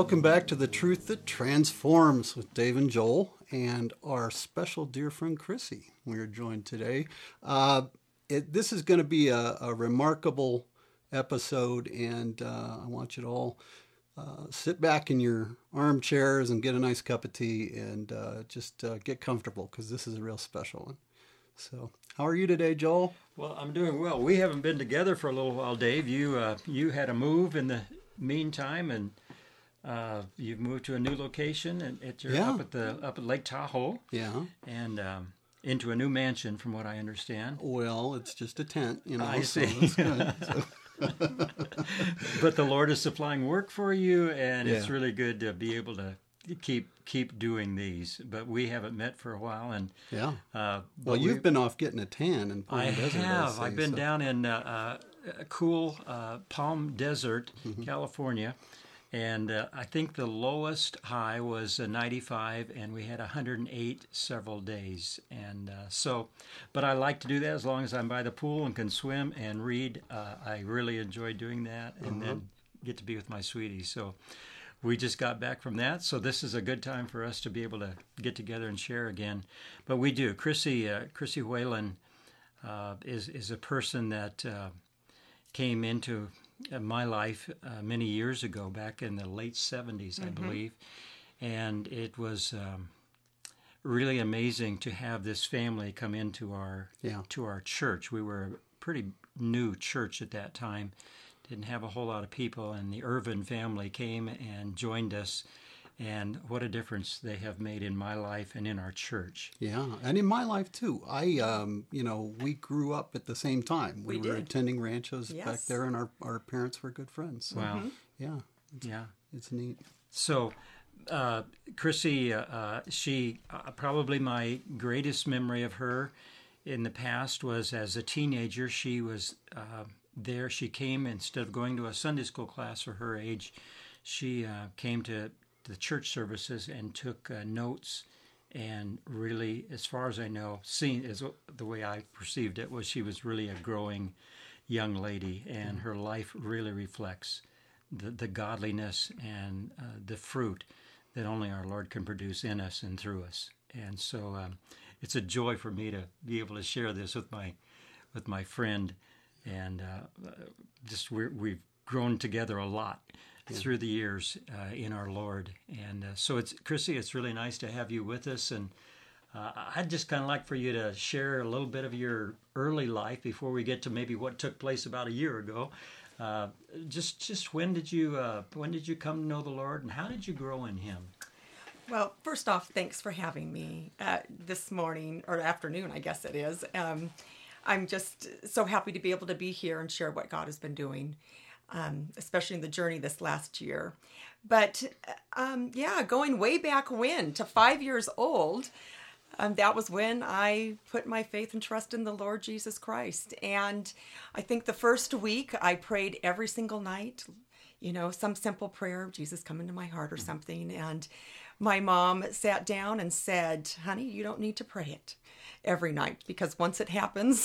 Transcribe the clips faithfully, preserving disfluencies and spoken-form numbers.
welcome back to The Truth That Transforms with Dave and Joel and our special dear friend Chrissy. We are joined today. Uh, it, this is going to be a, a remarkable episode, and uh, I want you to all uh, sit back in your armchairs and get a nice cup of tea and uh, just uh, get comfortable, because this is a real special one. So, how are you today, Joel? Well, I'm doing well. We haven't been together for a little while, Dave. You uh, you had a move in the meantime, and uh, you've moved to a new location, and at you're Yeah. up at the up at Lake Tahoe, Yeah. and um, into a new mansion, from what I understand. Well, it's just a tent, you know. I so see. that's good. So, But the Lord is supplying work for you, and it's Yeah. really good to be able to keep keep doing these. But we haven't met for a while, and yeah. uh, Well, but you've we- been off getting a tan in Palm I Desert. have. say, I've been so- down in uh, uh, cool uh, Palm Desert, Mm-hmm. California, and uh, I think the lowest high was uh, ninety-five, and we had one hundred eight several days. And uh, so, but I like to do that as long as I'm by the pool and can swim and read. Uh, I really enjoy doing that, and Uh-huh. then get to be with my sweetie. So. We just got back from that, so this is a good time for us to be able to get together and share again. But we do. Chrissy, uh, Chrissy Whalen uh, is is a person that uh, came into uh, my life uh, many years ago, back in the late seventies, I believe, and it was um, really amazing to have this family come into our Yeah. to our church. We were a pretty new church at that time. Didn't have a whole lot of people, and the Irvin family came and joined us, and what a difference they have made in my life and in our church. Yeah, and in my life too. I, um, you know, we grew up at the same time. We, We were did. attending ranchos back Yes. there, and our, our parents were good friends. So, Wow. yeah, Yeah. it's neat. So, uh, Chrissy, uh, uh, she, uh, probably my greatest memory of her in the past was as a teenager. She was uh, there. She came, instead of going to a Sunday school class for her age, she uh, came to the church services and took uh, notes, and really, as far as I know, seen as the way I perceived it, was she was really a growing young lady, and her life really reflects the, the godliness and uh, the fruit that only our Lord can produce in us and through us. And so um, it's a joy for me to be able to share this with my with my friend, and uh, just we're, we've grown together a lot through the years uh, in our Lord. And uh, so it's Chrissy, it's really nice to have you with us, and uh, I'd just kind of like for you to share a little bit of your early life before we get to maybe what took place about a year ago. Uh, just just when did you uh, when did you come to know the Lord, and how did you grow in Him? Well, first off, thanks for having me uh, this morning, or afternoon, I guess it is. Um, I'm just so happy to be able to be here and share what God has been doing, um, especially in the journey this last year. But um, yeah, going way back when, to five years old, um, that was when I put my faith and trust in the Lord Jesus Christ. And I think the first week I prayed every single night, you know, some simple prayer, Jesus come into my heart or something. And my mom sat down and said, honey, you don't need to pray it every night, because once it happens,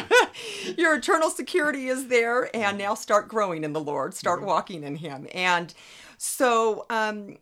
your eternal security is there, and now start growing in the Lord, start walking in Him. And so um,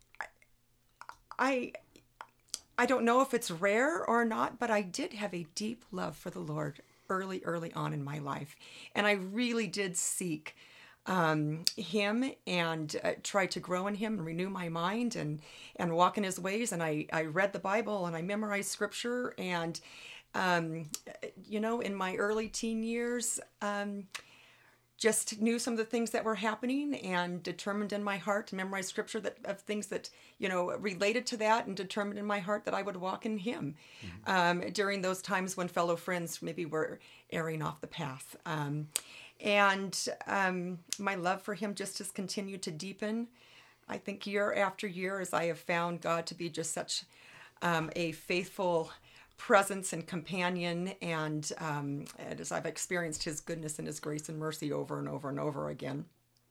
I, I don't know if it's rare or not, but I did have a deep love for the Lord early, early on in my life. And I really did seek um, Him and uh, try to grow in Him and renew my mind and, and walk in His ways. And I, I read the Bible and I memorized scripture. And, um, you know, in my early teen years, um, just knew some of the things that were happening and determined in my heart to memorize scripture that of things that, you know, related to that, and determined in my heart that I would walk in Him mm-hmm. um, during those times when fellow friends maybe were erring off the path. Um, and um, my love for Him just has continued to deepen, I think, year after year, as I have found God to be just such um, a faithful presence and companion, and, um, and as I've experienced His goodness and His grace and mercy over and over and over again.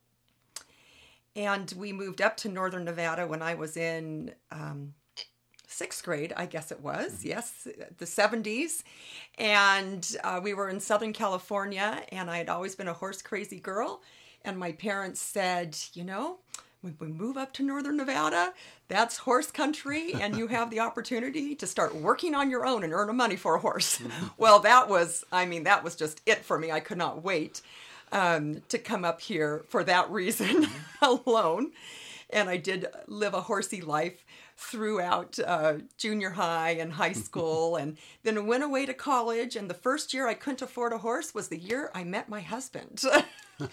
And we moved up to Northern Nevada when I was in um, sixth grade, I guess it was, mm-hmm. yes, the seventies. And uh, we were in Southern California, and I had always been a horse crazy girl. And my parents said, you know, when we move up to Northern Nevada, that's horse country, and you have the opportunity to start working on your own and earn money for a horse. Mm-hmm. Well, that was, I mean, that was just it for me. I could not wait um, to come up here for that reason mm-hmm. alone. And I did live a horsey life throughout uh, junior high and high school, and then went away to college. And the first year I couldn't afford a horse was the year I met my husband. so,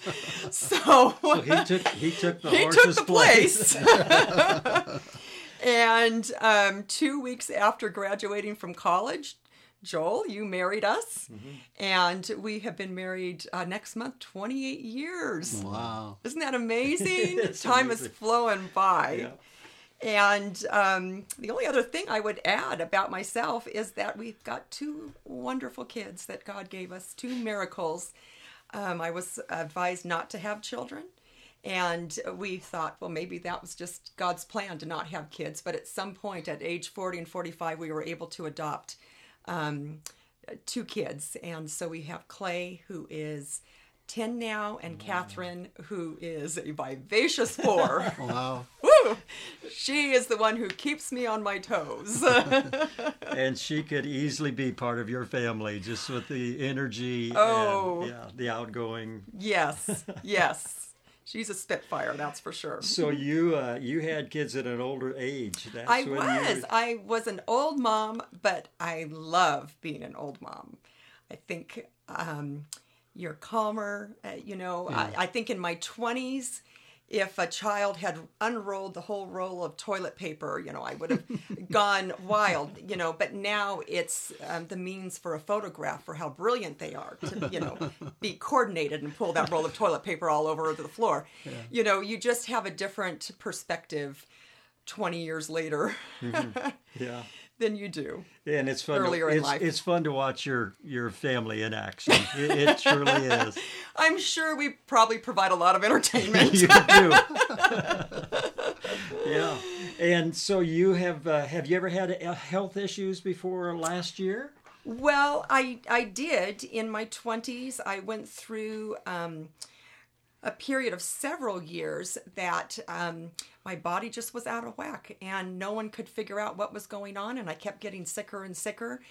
so he took he took the he horse's took the place. place. And um, two weeks after graduating from college, Joel, you married us, mm-hmm. and we have been married uh, next month twenty-eight years. Wow. Isn't that amazing? Time amazing. is flowing by. Yeah. And um, the only other thing I would add about myself is that we've got two wonderful kids that God gave us, two miracles. Um, I was advised not to have children, and we thought, well, maybe that was just God's plan to not have kids. But at some point at age forty and forty-five, we were able to adopt um, two kids. And so we have Clay, who is ten now, and wow. Catherine, who is a vivacious four. Wow. Woo! She is the one who keeps me on my toes. And she could easily be part of your family, just with the energy oh. and yeah, the outgoing. Yes, yes. She's a spitfire, that's for sure. So you uh, you had kids at an older age. That's I when was. You... I was an old mom, but I love being an old mom. I think um, you're calmer. Uh, you know, yeah. I, I think in my twenties, if a child had unrolled the whole roll of toilet paper, you know, I would have gone wild, you know, but now it's um, the means for a photograph for how brilliant they are to, you know, be coordinated and pull that roll of toilet paper all over the floor. Yeah. You know, you just have a different perspective twenty years later. Mm-hmm. Yeah. Than you do. And it's fun. Earlier to, in it's, life. it's fun to watch your, your family in action. It, it truly is. I'm sure we probably provide a lot of entertainment. You do. Yeah. And so you have uh, have you ever had health issues before last year? Well, I I did in my twenties. I went through um, a period of several years that um, my body just was out of whack, and no one could figure out what was going on, and I kept getting sicker and sicker.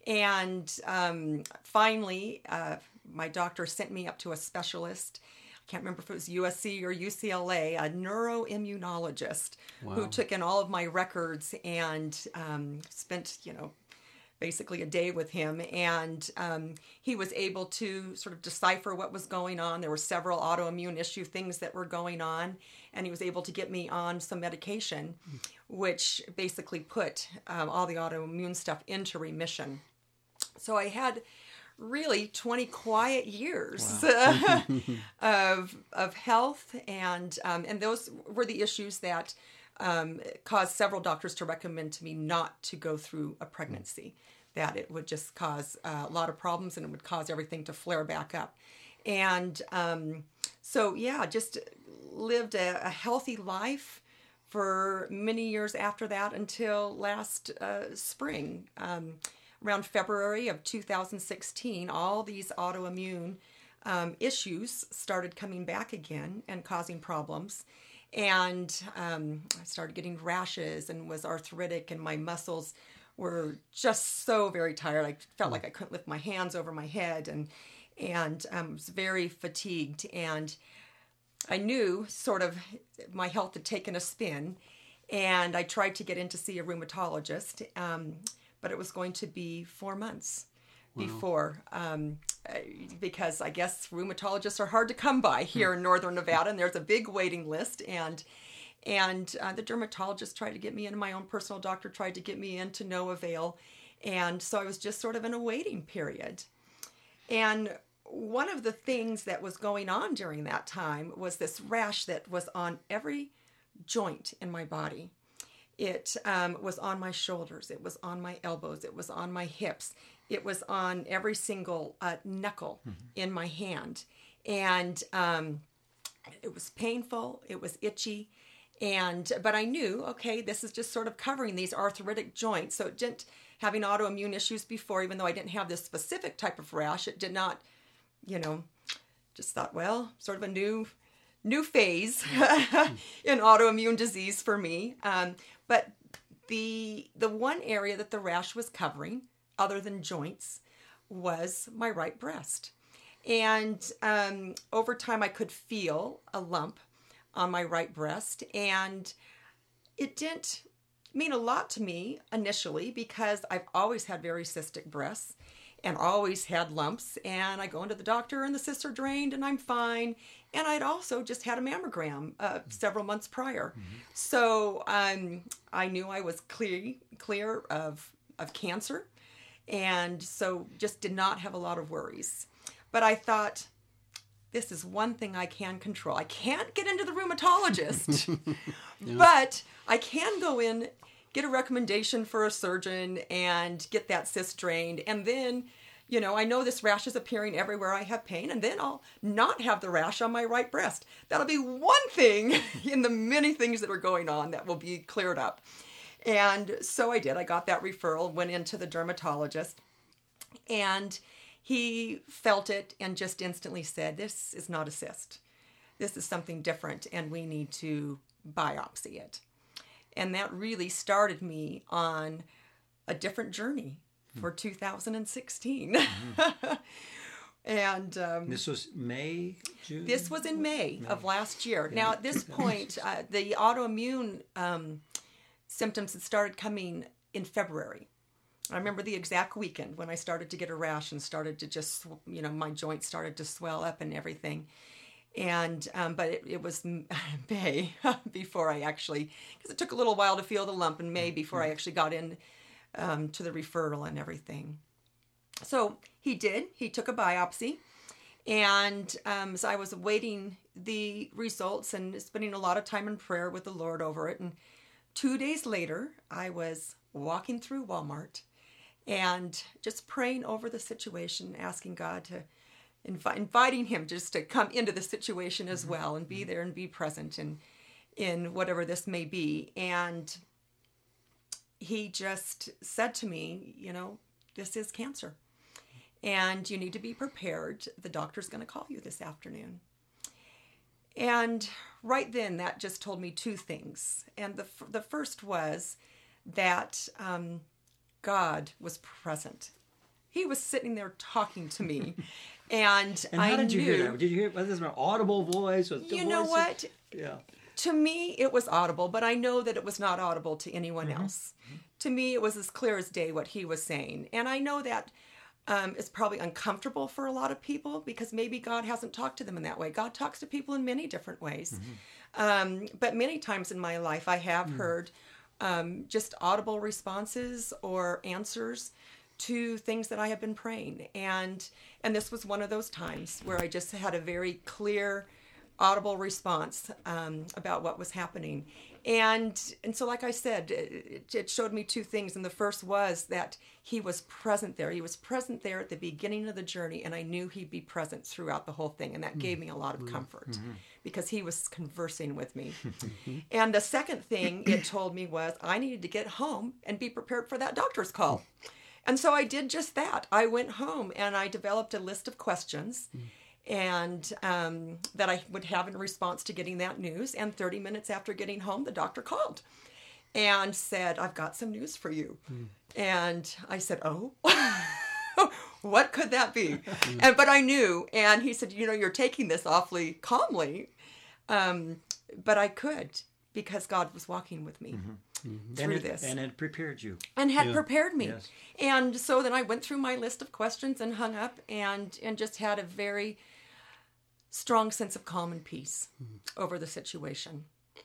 And um, finally, uh, my doctor sent me up to a specialist. I can't remember if it was U S C or U C L A, a neuroimmunologist. Wow. Who took in all of my records and um, spent, you know, basically a day with him, and um, he was able to sort of decipher what was going on. There were several autoimmune issue things that were going on, and he was able to get me on some medication, which basically put um, all the autoimmune stuff into remission. So I had really twenty quiet years wow. of of health, and um, and those were the issues that Um, caused several doctors to recommend to me not to go through a pregnancy, that it would just cause uh, a lot of problems and it would cause everything to flare back up. And um, so, yeah, just lived a, a healthy life for many years after that until last uh, spring. Um, around February of two thousand sixteen, all these autoimmune um, issues started coming back again and causing problems. And um, I started getting rashes and was arthritic, and my muscles were just so very tired. I felt like I couldn't lift my hands over my head, and and um, was very fatigued. And I knew sort of my health had taken a spin, and I tried to get in to see a rheumatologist, um, but it was going to be four months. Wow. Before, um, because I guess rheumatologists are hard to come by here in Northern Nevada, and there's a big waiting list. And and uh, the dermatologist tried to get me in, my own personal doctor tried to get me in, to no avail. And so I was just sort of in a waiting period. And one of the things that was going on during that time was this rash that was on every joint in my body. It um, was on my shoulders, it was on my elbows, it was on my hips. It was on every single uh, knuckle mm-hmm. in my hand. And um, it was painful. It was itchy. And but I knew, okay, this is just sort of covering these arthritic joints. So it didn't, having autoimmune issues before, even though I didn't have this specific type of rash, it did not, you know, just thought, well, sort of a new new phase in autoimmune disease for me. Um, but the the one area that the rash was covering, other than joints, was my right breast. And um, over time, I could feel a lump on my right breast, and it didn't mean a lot to me initially because I've always had very cystic breasts and always had lumps, and I go into the doctor and the cysts are drained and I'm fine. And I'd also just had a mammogram uh, several months prior. Mm-hmm. So um, I knew I was clear clear of, of cancer, and so just did not have a lot of worries. But I thought, this is one thing I can control. I can't get into the rheumatologist, yeah. but I can go in, get a recommendation for a surgeon, and get that cyst drained. And then, you know, I know this rash is appearing everywhere I have pain, and then I'll not have the rash on my right breast. That'll be one thing in the many things that are going on that will be cleared up. And so I did. I got that referral, went into the dermatologist, and he felt it and just instantly said, this is not a cyst. This is something different, and we need to biopsy it. And that really started me on a different journey for two thousand sixteen. Mm-hmm. And um, this was May, June? This was in May, May. of last year. Yeah. Now, at this point, uh, the autoimmune um, symptoms had started coming in February. I remember the exact weekend when I started to get a rash and started to just, you know, my joints started to swell up and everything. And, um, but it, it was May before I actually, because it took a little while to feel the lump in May before I actually got in um, to the referral and everything. So he did, he took a biopsy. And um, as I was awaiting the results and spending a lot of time in prayer with the Lord over it, and two days later, I was walking through Walmart and just praying over the situation, asking God to, invi- inviting him just to come into the situation as well and be there and be present in, in whatever this may be. And he just said to me, you know, this is cancer and you need to be prepared. The doctor's going to call you this afternoon. And right then that just told me two things. And the, the first was that um, God was present. He was sitting there talking to me, and, and how I did you knew, hear that? Did you hear? Was this an audible voice? Was you the know voice what? Of, yeah. To me, it was audible, but I know that it was not audible to anyone Mm-hmm. else. Mm-hmm. To me, it was as clear as day what he was saying, and I know that um, it's probably uncomfortable for a lot of people because maybe God hasn't talked to them in that way. God talks to people in many different ways, mm-hmm. um, but many times in my life, I have mm-hmm. heard. Um, just audible responses or answers to things that I have been praying. And and this was one of those times where I just had a very clear, audible response um, about what was happening. And and so like I said, it, it showed me two things. And the first was that he was present there. He was present there at the beginning of the journey, and I knew he'd be present throughout the whole thing. And that mm-hmm. gave me a lot of comfort mm-hmm. because he was conversing with me. And the second thing it told me was I needed to get home and be prepared for that doctor's call. And so I did just that. I went home and I developed a list of questions mm-hmm. and um, that I would have in response to getting that news. And thirty minutes after getting home, the doctor called and said, I've got some news for you. Mm. And I said, oh, what could that be? and But I knew. And he said, you know, you're taking this awfully calmly. Um, but I could because God was walking with me. Mm-hmm. Mm-hmm. through and it, this. And it prepared you. And had yeah. prepared me. Yes. And so then I went through my list of questions and hung up and, and just had a very strong sense of calm and peace mm-hmm. over the situation.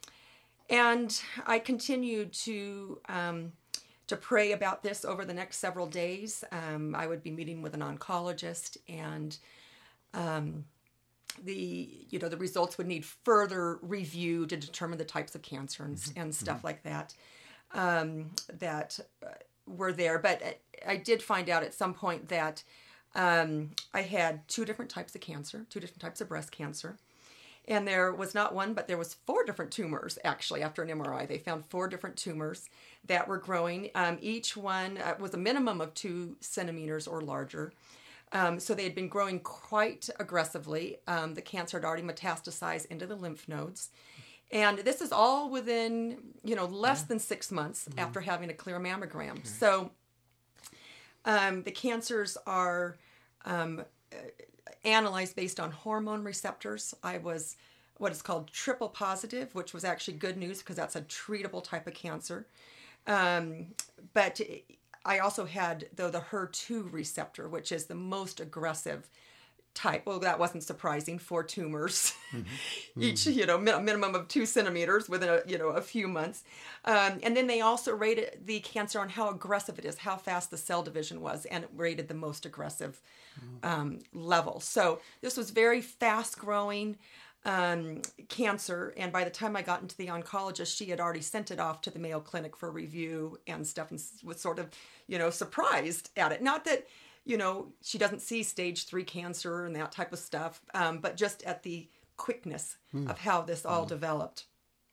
And I continued to um, to pray about this over the next several days. Um, I would be meeting with an oncologist, and um, the you know the results would need further review to determine the types of cancer and, mm-hmm. and stuff mm-hmm. like that um, that uh, were there. But I did find out at some point that um, I had two different types of cancer, two different types of breast cancer. And there was not one, but there was four different tumors, actually, after an M R I. They found four different tumors that were growing. Um, each one uh, was a minimum of two centimeters or larger. Um, so they had been growing quite aggressively. Um, the cancer had already metastasized into the lymph nodes. And this is all within, you know, less yeah. than six months mm-hmm. after having a clear mammogram. Okay. So um, the cancers are um, analyzed based on hormone receptors. I was what is called triple positive, which was actually good news because that's a treatable type of cancer. Um, but I also had, though, the H E R two receptor, which is the most aggressive type. Well, that wasn't surprising. Four tumors, mm-hmm. each, you know, a minimum of two centimeters within a, you know, a few months. Um, and then they also rated the cancer on how aggressive it is, how fast the cell division was, and it rated the most aggressive um, level. So this was very fast growing um, cancer. And by the time I got into the oncologist, she had already sent it off to the Mayo Clinic for review and stuff, and was sort of, you know, surprised at it. Not that, you know, she doesn't see stage three cancer and that type of stuff, um, but just at the quickness mm. of how this all mm. developed.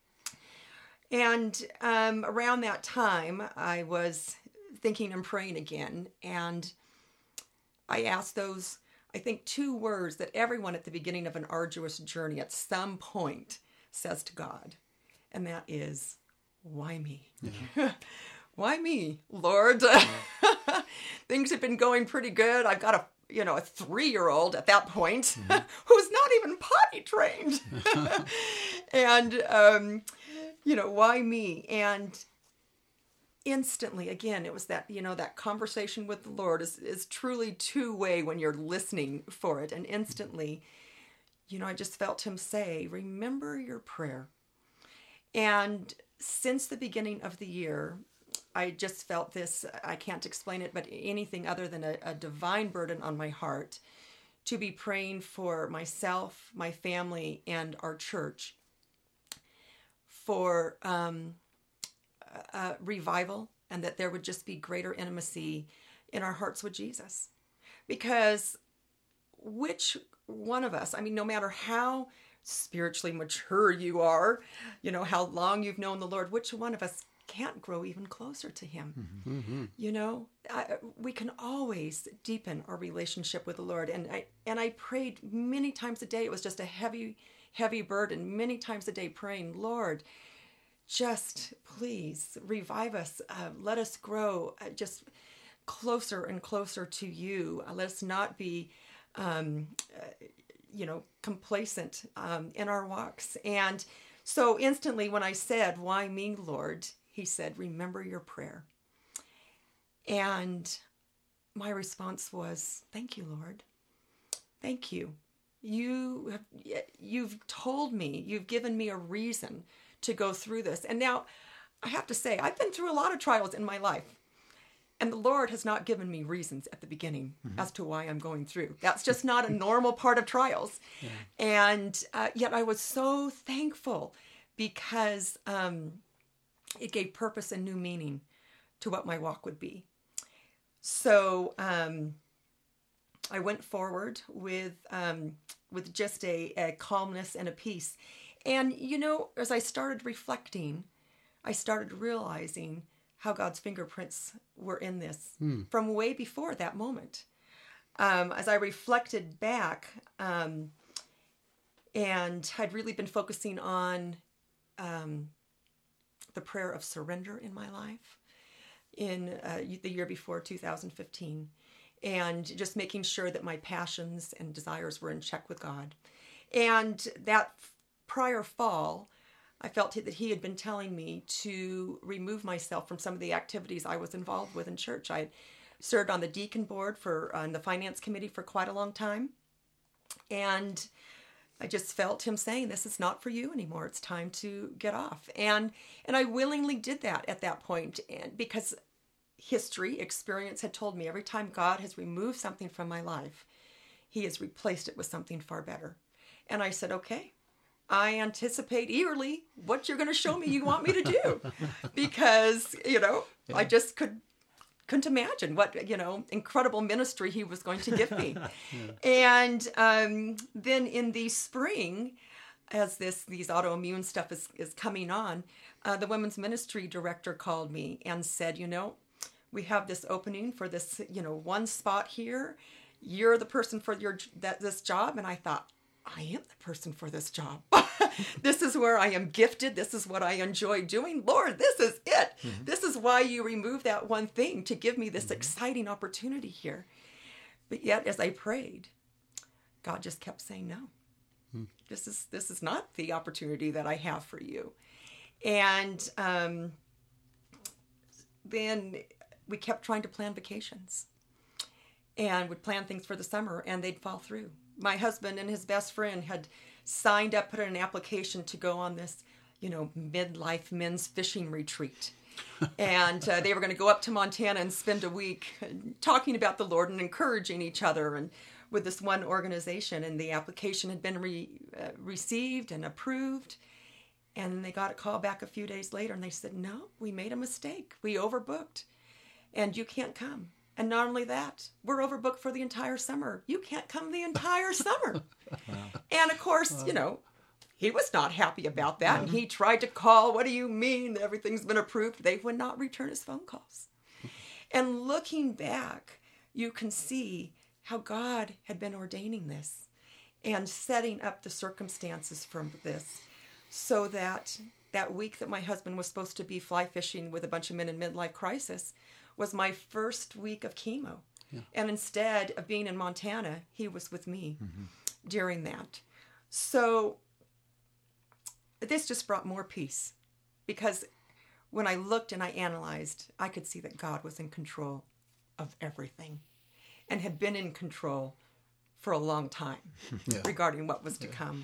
And um, around that time, I was thinking and praying again, and I asked those, I think, two words that everyone at the beginning of an arduous journey at some point says to God, and that is, why me? Yeah. Why me, Lord? Yeah. Things have been going pretty good. I've got a, you know, a three-year-old at that point mm-hmm. who's not even potty trained. And, um, you know, why me? And instantly, again, it was that, you know, that conversation with the Lord is, is truly two-way when you're listening for it. And instantly, you know, I just felt him say, remember your prayer. And since the beginning of the year, I just felt this, I can't explain it, but anything other than a, a divine burden on my heart to be praying for myself, my family, and our church for um, uh, revival, and that there would just be greater intimacy in our hearts with Jesus. Because which one of us, I mean, no matter how spiritually mature you are, you know, how long you've known the Lord, which one of us can't grow even closer to him? Mm-hmm. You know, I, we can always deepen our relationship with the Lord. And I, and I prayed many times a day. It was just a heavy, heavy burden, many times a day praying, Lord, just please revive us. Uh, let us grow uh, just closer and closer to you. Uh, let us not be, um, uh, you know, complacent um, in our walks. And so instantly when I said, why me, Lord? He said, remember your prayer. And my response was, thank you, Lord. Thank you. You have, you've told me, you've given me a reason to go through this. And now I have to say, I've been through a lot of trials in my life. And the Lord has not given me reasons at the beginning mm-hmm. as to why I'm going through. That's just not a normal part of trials. Yeah. And uh, yet I was so thankful because um, it gave purpose and new meaning to what my walk would be. So um, I went forward with um, with just a, a calmness and a peace. And, you know, as I started reflecting, I started realizing how God's fingerprints were in this mm. from way before that moment. Um, as I reflected back um, and had really been focusing on um, the prayer of surrender in my life in uh, the year before, two thousand fifteen, and just making sure that my passions and desires were in check with God. And that prior fall, I felt that he had been telling me to remove myself from some of the activities I was involved with in church. I had served on the deacon board for on the finance committee for quite a long time. And I just felt him saying, this is not for you anymore. It's time to get off. And and I willingly did that at that point, and because history, experience had told me every time God has removed something from my life, he has replaced it with something far better. And I said, okay, I anticipate eagerly what you're going to show me you want me to do. Because, you know, yeah. I just could, couldn't imagine what, you know, incredible ministry he was going to give me. yeah. And um, then in the spring, as this these autoimmune stuff is, is coming on, uh, the women's ministry director called me and said, you know, we have this opening for this, you know, one spot here. you're the person for your that this job. And I thought, I am the person for this job. This is where I am gifted. This is what I enjoy doing. Lord, this is it. Mm-hmm. This is why you removed that one thing to give me this mm-hmm. exciting opportunity here. But yet, as I prayed, God just kept saying, no, mm-hmm. this is this is not the opportunity that I have for you. And um, then we kept trying to plan vacations and would plan things for the summer, and they'd fall through. My husband and his best friend had signed up, put in an application to go on this, you know, midlife men's fishing retreat. And uh, they were going to go up to Montana and spend a week talking about the Lord and encouraging each other and with this one organization. And the application had been re, uh, received and approved. And they got a call back a few days later and they said, no, we made a mistake. We overbooked and you can't come. And not only that, we're overbooked for the entire summer. You can't come the entire summer. Wow. And of course, wow. you know, he was not happy about that. Mm-hmm. And he tried to call, what do you mean? Everything's been approved. They would not return his phone calls. And looking back, you can see how God had been ordaining this and setting up the circumstances from this so that that week that my husband was supposed to be fly fishing with a bunch of men in midlife crisis was my first week of chemo. Yeah. And instead of being in Montana, he was with me mm-hmm. during that. So this just brought more peace because when I looked and I analyzed, I could see that God was in control of everything and had been in control for a long time yeah. regarding what was to yeah. come.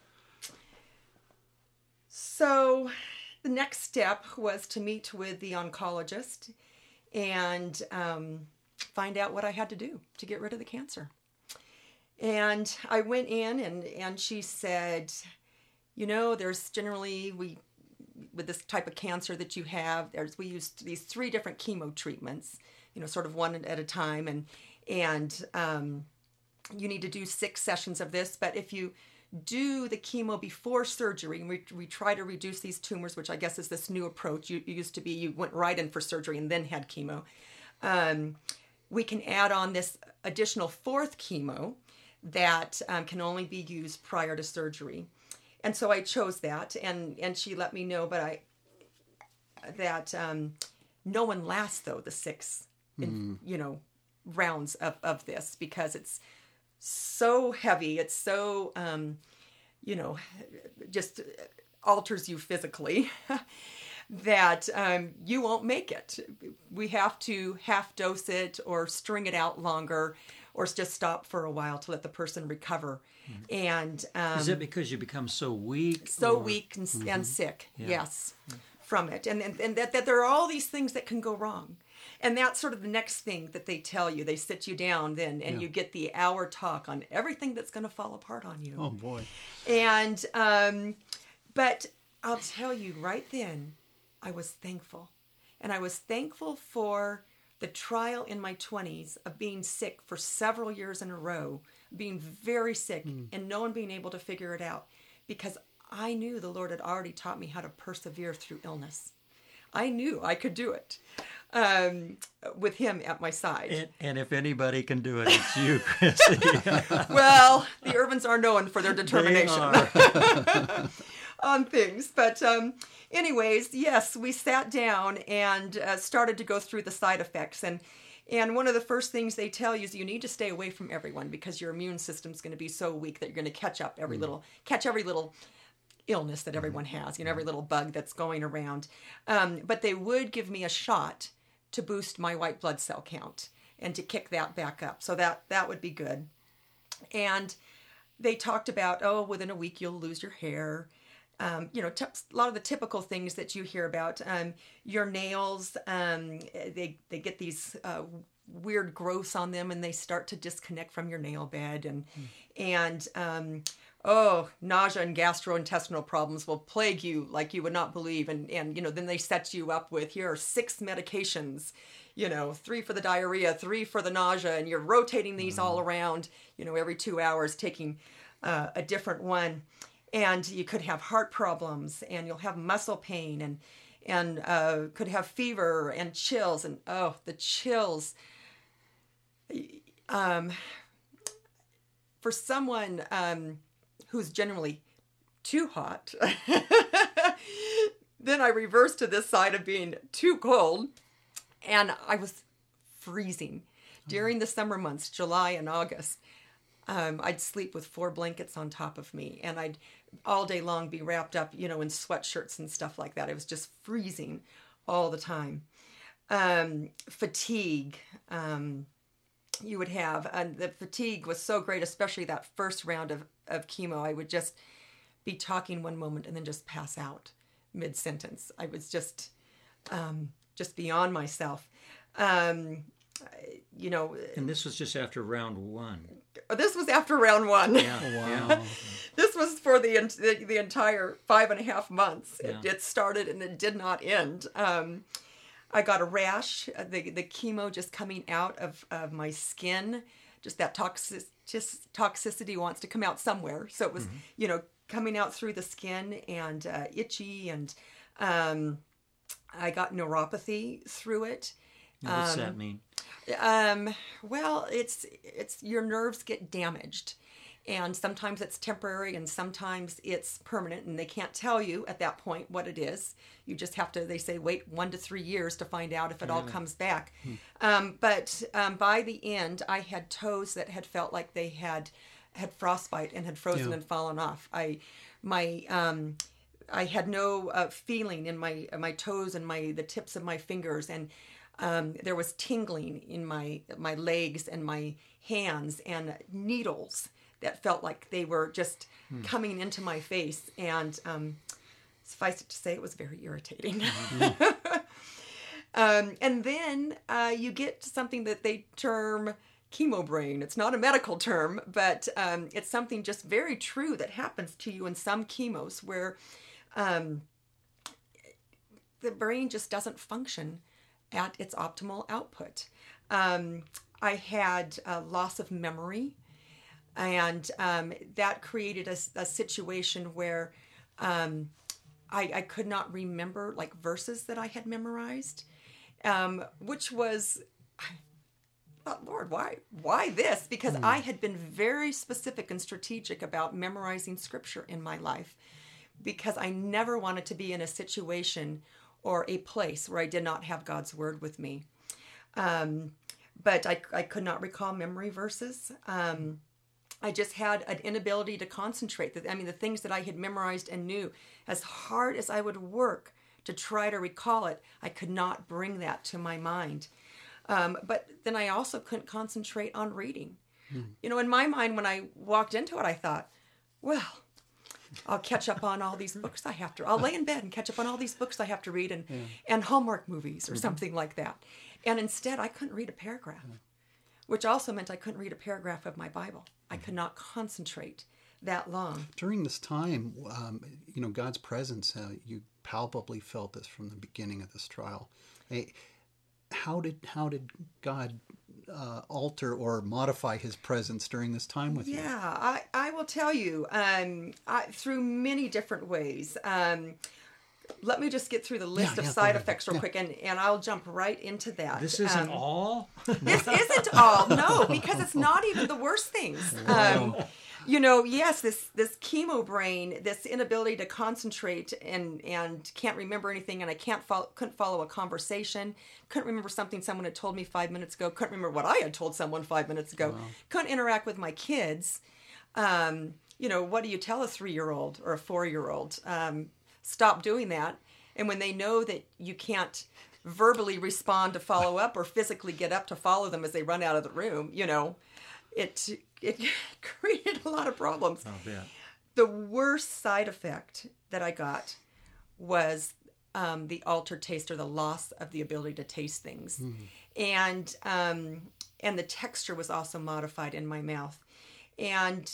So the next step was to meet with the oncologist and um, find out what I had to do to get rid of the cancer. And I went in and, and she said, you know, there's generally, we with this type of cancer that you have, there's we use these three different chemo treatments, you know, sort of one at a time. And, and um, you need to do six sessions of this. But if you do the chemo before surgery, and we, we try to reduce these tumors, which I guess is this new approach. You, you used to be, you went right in for surgery and then had chemo. Um, we can add on this additional fourth chemo that um, can only be used prior to surgery. And so I chose that, and, and she let me know, but I that um, no one lasts, though, the six, in, mm. you know, rounds of, of this because it's so heavy. It's so, um, you know, just alters you physically that um, you won't make it. We have to half dose it or string it out longer or just stop for a while to let the person recover. Mm-hmm. And um, is it because you become so weak? So or? weak and, mm-hmm. and sick, yeah. yes, mm-hmm. from it. And, and, and that, that there are all these things that can go wrong. And that's sort of the next thing that they tell you. They sit you down then and yeah. you get the hour talk on everything that's going to fall apart on you. Oh, boy. And, um, but I'll tell you right then, I was thankful. And I was thankful for the trial in my twenties of being sick for several years in a row, being very sick mm. and no one being able to figure it out because I knew the Lord had already taught me how to persevere through illness. I knew I could do it. Um, with him at my side. And, and if anybody can do it, it's you, Chrissy. Well, the Irvins are known for their determination on things. But um, anyways, yes, we sat down and uh, started to go through the side effects. And, and one of the first things they tell you is you need to stay away from everyone because your immune system's going to be so weak that you're going to catch up every mm. little, catch every little illness that everyone has, you know, every little bug that's going around. Um, but they would give me a shot to boost my white blood cell count and to kick that back up. So that, that would be good. And they talked about, oh, within a week you'll lose your hair. Um, you know, t- a lot of the typical things that you hear about. Um, your nails, um, they they get these uh, weird growths on them and they start to disconnect from your nail bed. And, mm. and um, oh, nausea and gastrointestinal problems will plague you like you would not believe. And, and, you know, then they set you up with, here are six medications, you know, three for the diarrhea, three for the nausea, and you're rotating these mm-hmm. all around, you know, every two hours, taking uh, a different one. And you could have heart problems and you'll have muscle pain and, and uh, could have fever and chills. And, oh, the chills. Um, for someone um, who's generally too hot, then I reversed to this side of being too cold, and I was freezing during the summer months, July and August. Um, I'd sleep with four blankets on top of me, and I'd all day long be wrapped up, you know, in sweatshirts and stuff like that. It was just freezing all the time. Um, fatigue, um, you would have, and the fatigue was so great, especially that first round of, of chemo. I would just be talking one moment and then just pass out mid-sentence. I was just, um, just beyond myself. Um, you know. And this was just after round one. This was after round one. Yeah. Wow. Yeah. This was for the, the the entire five and a half months. It, Yeah. it started and it did not end. Um, I got a rash, uh, the the chemo just coming out of, of my skin. Just that toxic, just toxicity wants to come out somewhere. So it was, mm-hmm. you know, coming out through the skin and uh, itchy, and um, I got neuropathy through it. What does um, that mean? Um, well, it's, it's, your nerves get damaged, and sometimes it's temporary and sometimes it's permanent, and they can't tell you at that point what it is. You just have to, they say, wait one to three years to find out if it all comes back. Hmm. Um, but, um, by the end, I had toes that had felt like they had, had frostbite and had frozen yeah. and fallen off. I, my, um, I had no uh, feeling in my, my toes and my, the tips of my fingers, and Um, there was tingling in my my legs and my hands, and needles that felt like they were just hmm. coming into my face. And um, suffice it to say, it was very irritating. Mm-hmm. um, and then uh, you get something that they term chemo brain. It's not a medical term, but um, it's something just very true that happens to you in some chemos, where um, the brain just doesn't function at its optimal output. Um, I had a loss of memory, and um, that created a, a situation where um, I, I could not remember like verses that I had memorized, um, which was, I thought, Lord, why, why this? Because mm. I had been very specific and strategic about memorizing scripture in my life, because I never wanted to be in a situation or a place where I did not have God's word with me. Um, but I, I could not recall memory verses. Um, I just had an inability to concentrate. I mean, the things that I had memorized and knew, as hard as I would work to try to recall it, I could not bring that to my mind. Um, but then I also couldn't concentrate on reading. Hmm. You know, in my mind, when I walked into it, I thought, well, I'll catch up on all these books I have to, I'll lay in bed and catch up on all these books I have to read, and, yeah. and Hallmark movies or mm-hmm. something like that. And instead, I couldn't read a paragraph, yeah. which also meant I couldn't read a paragraph of my Bible. I could not concentrate that long. During this time, um, you know, God's presence, uh, you palpably felt this from the beginning of this trial. Hey, how did, how did God Uh, alter or modify his presence during this time with yeah, you? Yeah, I, I will tell you, um, I, through many different ways. Um, let me just get through the list yeah, of yeah, side effects real yeah. quick, and, and I'll jump right into that. This isn't um, all? This isn't all, no, because it's not even the worst things. Um, you know, yes, this this chemo brain, this inability to concentrate and and can't remember anything, and I can't follow, couldn't follow a conversation, couldn't remember something someone had told me five minutes ago, couldn't remember what I had told someone five minutes ago, wow. couldn't interact with my kids. Um, you know, what do you tell a three-year-old or a four-year-old? Um, stop doing that. And when they know that you can't verbally respond to follow up or physically get up to follow them as they run out of the room, you know, it it created a lot of problems. Oh, yeah. The worst side effect that I got was um, the altered taste, or the loss of the ability to taste things. Mm-hmm. And um, and the texture was also modified in my mouth. And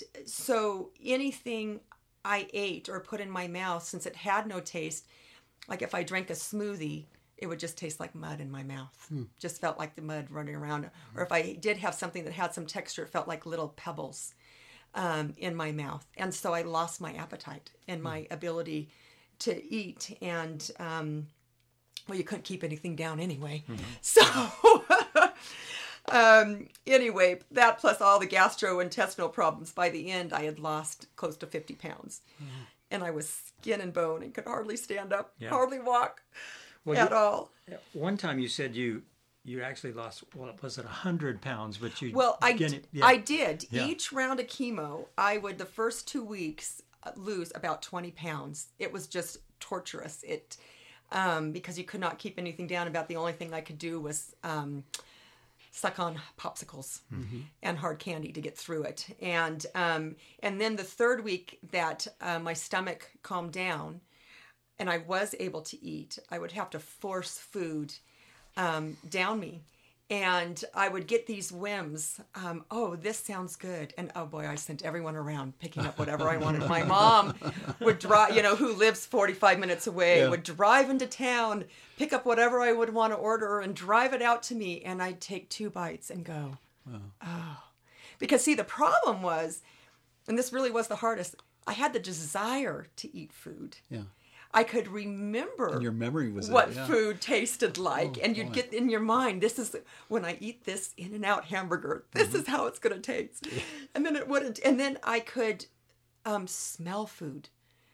so anything I ate or put in my mouth, since it had no taste, like if I drank a smoothie, it would just taste like mud in my mouth. Hmm. Just felt like the mud running around. Mm-hmm. Or if I did have something that had some texture, it felt like little pebbles um, in my mouth. And so I lost my appetite and hmm. my ability to eat. And, um, well, you couldn't keep anything down anyway. Mm-hmm. So um, anyway, that plus all the gastrointestinal problems. By the end, I had lost close to fifty pounds. Mm-hmm. And I was skin and bone and could hardly stand up, yeah. hardly walk well, at you, all. One time you said you you actually lost, well, was it one hundred pounds? But you Well, I, it, yeah. I did. Yeah. Each round of chemo, I would, the first two weeks, lose about twenty pounds. It was just torturous. It um, because you could not keep anything down. About the only thing I could do was um, suck on popsicles mm-hmm. and hard candy to get through it. And um, and then the third week that uh, my stomach calmed down and I was able to eat, I would have to force food um, down me. And I would get these whims. Um, oh, this sounds good. And oh boy, I sent everyone around picking up whatever I wanted. My mom would drive, you know, who lives forty-five minutes away, yeah. would drive into town, pick up whatever I would want to order and drive it out to me. And I'd take two bites and go, wow. oh. Because see, the problem was, and this really was the hardest, I had the desire to eat food. Yeah. I could remember and your memory was what it, yeah. food tasted like. Oh, and you'd boy. get in your mind, this is, when I eat this In-N-Out hamburger, this mm-hmm. is how it's going to taste. And then it wouldn't. And then I could um, smell food.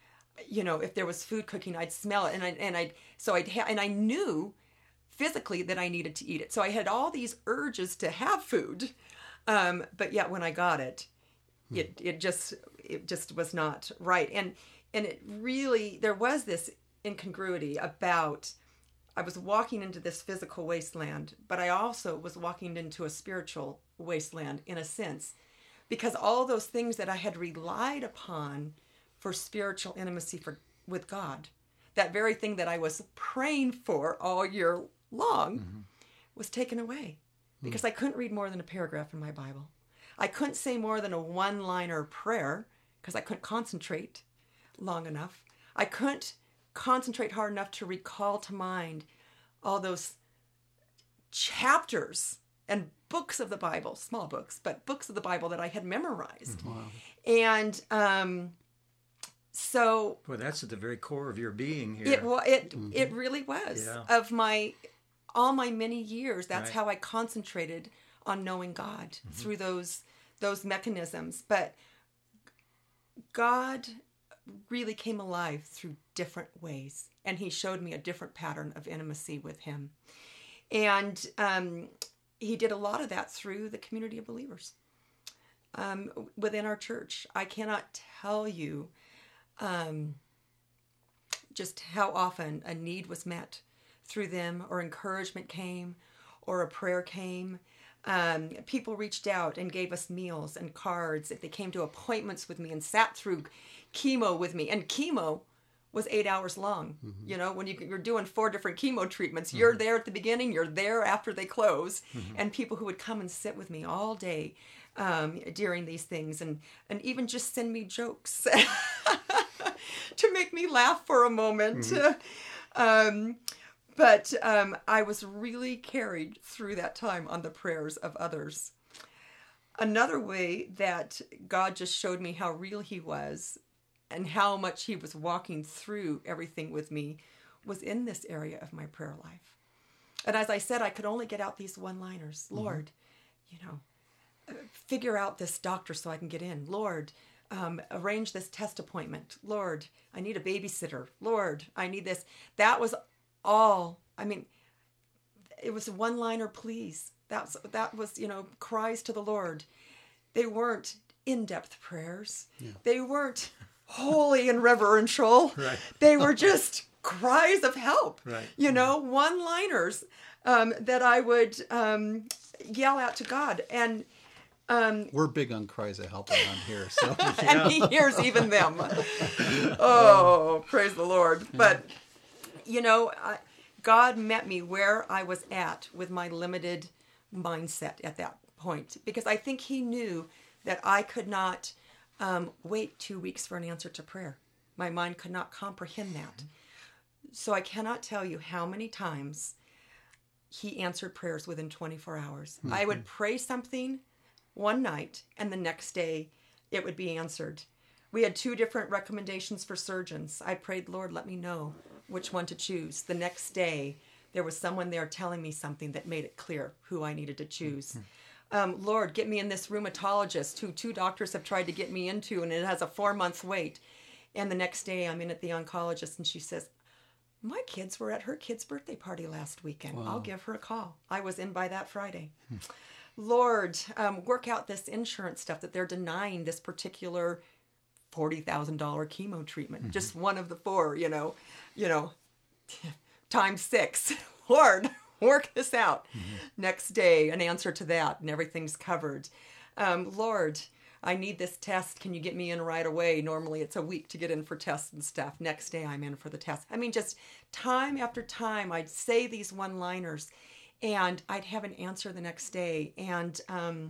You know, if there was food cooking, I'd smell it. And I and I so I'd ha- and I knew physically that I needed to eat it. So I had all these urges to have food. Um, but yet when I got it, mm. it it just it just was not right. And And it really, there was this incongruity about, I was walking into this physical wasteland, but I also was walking into a spiritual wasteland in a sense, because all those things that I had relied upon for spiritual intimacy for, with God, that very thing that I was praying for all year long, mm-hmm. was taken away because mm-hmm. I couldn't read more than a paragraph in my Bible. I couldn't say more than a one-liner prayer because I couldn't concentrate long enough. I couldn't concentrate hard enough to recall to mind all those chapters and books of the Bible, small books, but books of the Bible that I had memorized. Wow. And um, so... Well, that's at the very core of your being here. It, it, mm-hmm. it really was. Yeah. Of my, all my many years, that's right. how I concentrated on knowing God mm-hmm. through those those mechanisms. But God really came alive through different ways, and he showed me a different pattern of intimacy with him. And um, he did a lot of that through the community of believers um, within our church. I cannot tell you um, just how often a need was met through them, or encouragement came, or a prayer came. Um, people reached out and gave us meals and cards if they came to appointments with me and sat through chemo with me. And chemo was eight hours long. Mm-hmm. You know, when you, you're doing four different chemo treatments, mm-hmm. you're there at the beginning, you're there after they close. Mm-hmm. And people who would come and sit with me all day um, during these things, and, and even just send me jokes to make me laugh for a moment. Mm-hmm. um, But um, I was really carried through that time on the prayers of others. Another way that God just showed me how real he was and how much he was walking through everything with me was in this area of my prayer life. And as I said, I could only get out these one-liners. Mm-hmm. Lord, you know, figure out this doctor so I can get in. Lord, um, arrange this test appointment. Lord, I need a babysitter. Lord, I need this. That was all, I mean, it was a one-liner please. That's, that was, you know, cries to the Lord. They weren't in-depth prayers. Yeah. They weren't holy and reverential. Right. They were just cries of help. Right. You know, one-liners um, that I would um, yell out to God. And um, we're big on cries of help around here. So. And he hears even them. Oh, praise the Lord. Yeah. But you know, I, God met me where I was at with my limited mindset at that point, because I think he knew that I could not um, wait two weeks for an answer to prayer. My mind could not comprehend that. So I cannot tell you how many times he answered prayers within twenty-four hours. Mm-hmm. I would pray something one night, and the next day it would be answered. We had two different recommendations for surgeons. I prayed, Lord, let me know which one to choose. The next day, there was someone there telling me something that made it clear who I needed to choose. Um, Lord, get me in this rheumatologist who two doctors have tried to get me into, and it has a four-month wait. And the next day I'm in at the oncologist, and she says, my kids were at her kid's birthday party last weekend. Wow. I'll give her a call. I was in by that Friday. Hmm. Lord, um, work out this insurance stuff that they're denying this particular forty thousand dollars chemo treatment. Mm-hmm. Just one of the four, you know, you know, times six. Lord, work this out. Mm-hmm. Next day, an answer to that, and everything's covered. Um, Lord, I need this test. Can you get me in right away? Normally it's a week to get in for tests and stuff. Next day I'm in for the test. I mean, just time after time, I'd say these one-liners and I'd have an answer the next day. And um,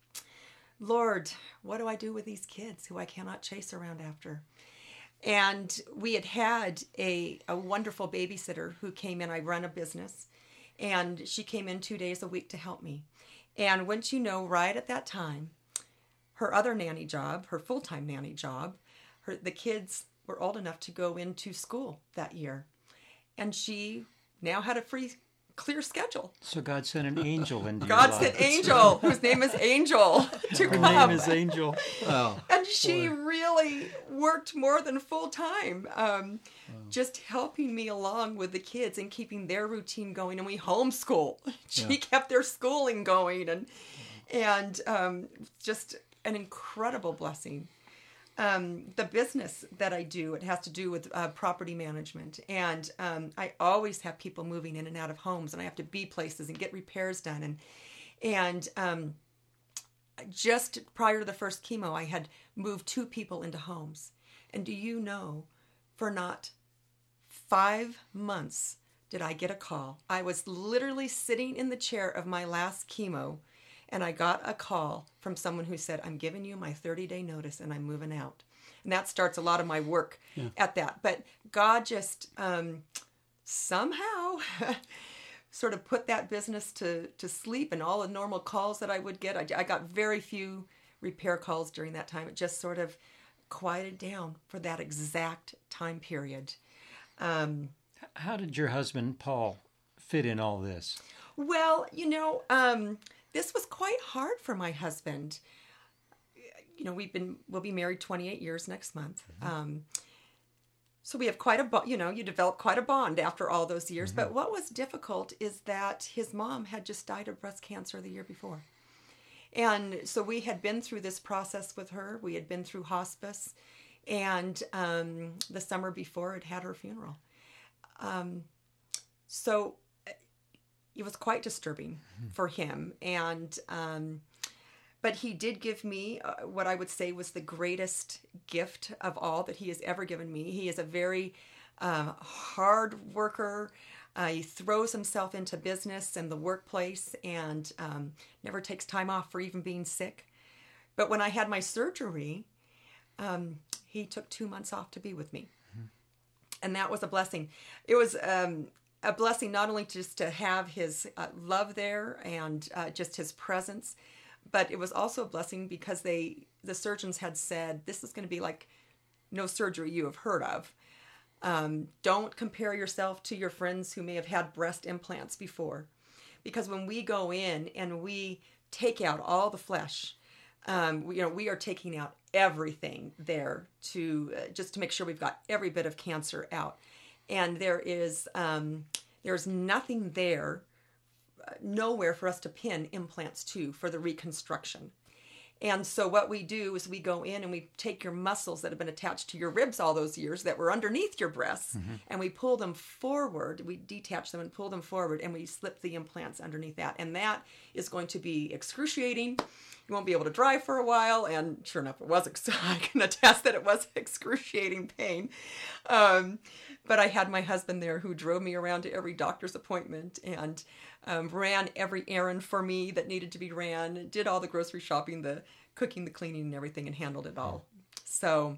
Lord, what do I do with these kids who I cannot chase around after? And we had had a, a wonderful babysitter who came in. I run a business, and she came in two days a week to help me. And wouldn't you know, right at that time, her other nanny job, her full-time nanny job, her, the kids were old enough to go into school that year. And she now had a free, clear schedule. So God sent an angel into God your life. God sent Angel, whose name is Angel, to her come. Her name is Angel. Oh, and she boy. really worked more than full-time, um, wow. just helping me along with the kids and keeping their routine going. And we homeschool. She yeah. kept their schooling going. And, and um, just... an incredible blessing. Um, the business that I do, it has to do with uh, property management. And um, I always have people moving in and out of homes, and I have to be places and get repairs done. And and um, just prior to the first chemo, I had moved two people into homes. And do you know, for not five months did I get a call. I was literally sitting in the chair of my last chemo, and I got a call from someone who said, I'm giving you my thirty-day notice and I'm moving out. And that starts a lot of my work yeah. at that. But God just um, somehow sort of put that business to, to sleep, and all the normal calls that I would get. I, I got very few repair calls during that time. It just sort of quieted down for that exact time period. Um, How did your husband, Paul, fit in all this? Well, you know... Um, This was quite hard for my husband. You know, we've been, we'll be married twenty-eight years next month. Mm-hmm. Um, so we have quite a, bo- you know, you develop quite a bond after all those years. Mm-hmm. But what was difficult is that his mom had just died of breast cancer the year before. And so we had been through this process with her. We had been through hospice. And um, the summer before, had had her funeral. Um, so... It was quite disturbing mm-hmm. for him. And, um, but he did give me uh, what I would say was the greatest gift of all that he has ever given me. He is a very uh, hard worker. Uh, he throws himself into business and the workplace, and um, never takes time off for even being sick. But when I had my surgery, um, he took two months off to be with me. Mm-hmm. And that was a blessing. It was... Um, a blessing not only just to have his uh, love there and uh, just his presence, but it was also a blessing because they, the surgeons had said, this is going to be like no surgery you have heard of. Um, don't compare yourself to your friends who may have had breast implants before. Because when we go in and we take out all the flesh, um, we, you know, we are taking out everything there to uh, just to make sure we've got every bit of cancer out. And there is um, there's nothing there, uh, nowhere for us to pin implants to for the reconstruction. And so what we do is we go in and we take your muscles that have been attached to your ribs all those years that were underneath your breasts, mm-hmm. and we pull them forward. We detach them and pull them forward, and we slip the implants underneath that. And that is going to be excruciating. You won't be able to drive for a while. And sure enough, it was. I can attest that it was excruciating pain. Um, but I had my husband there who drove me around to every doctor's appointment and um, ran every errand for me that needed to be ran, did all the grocery shopping, the cooking, the cleaning, and everything, and handled it all. So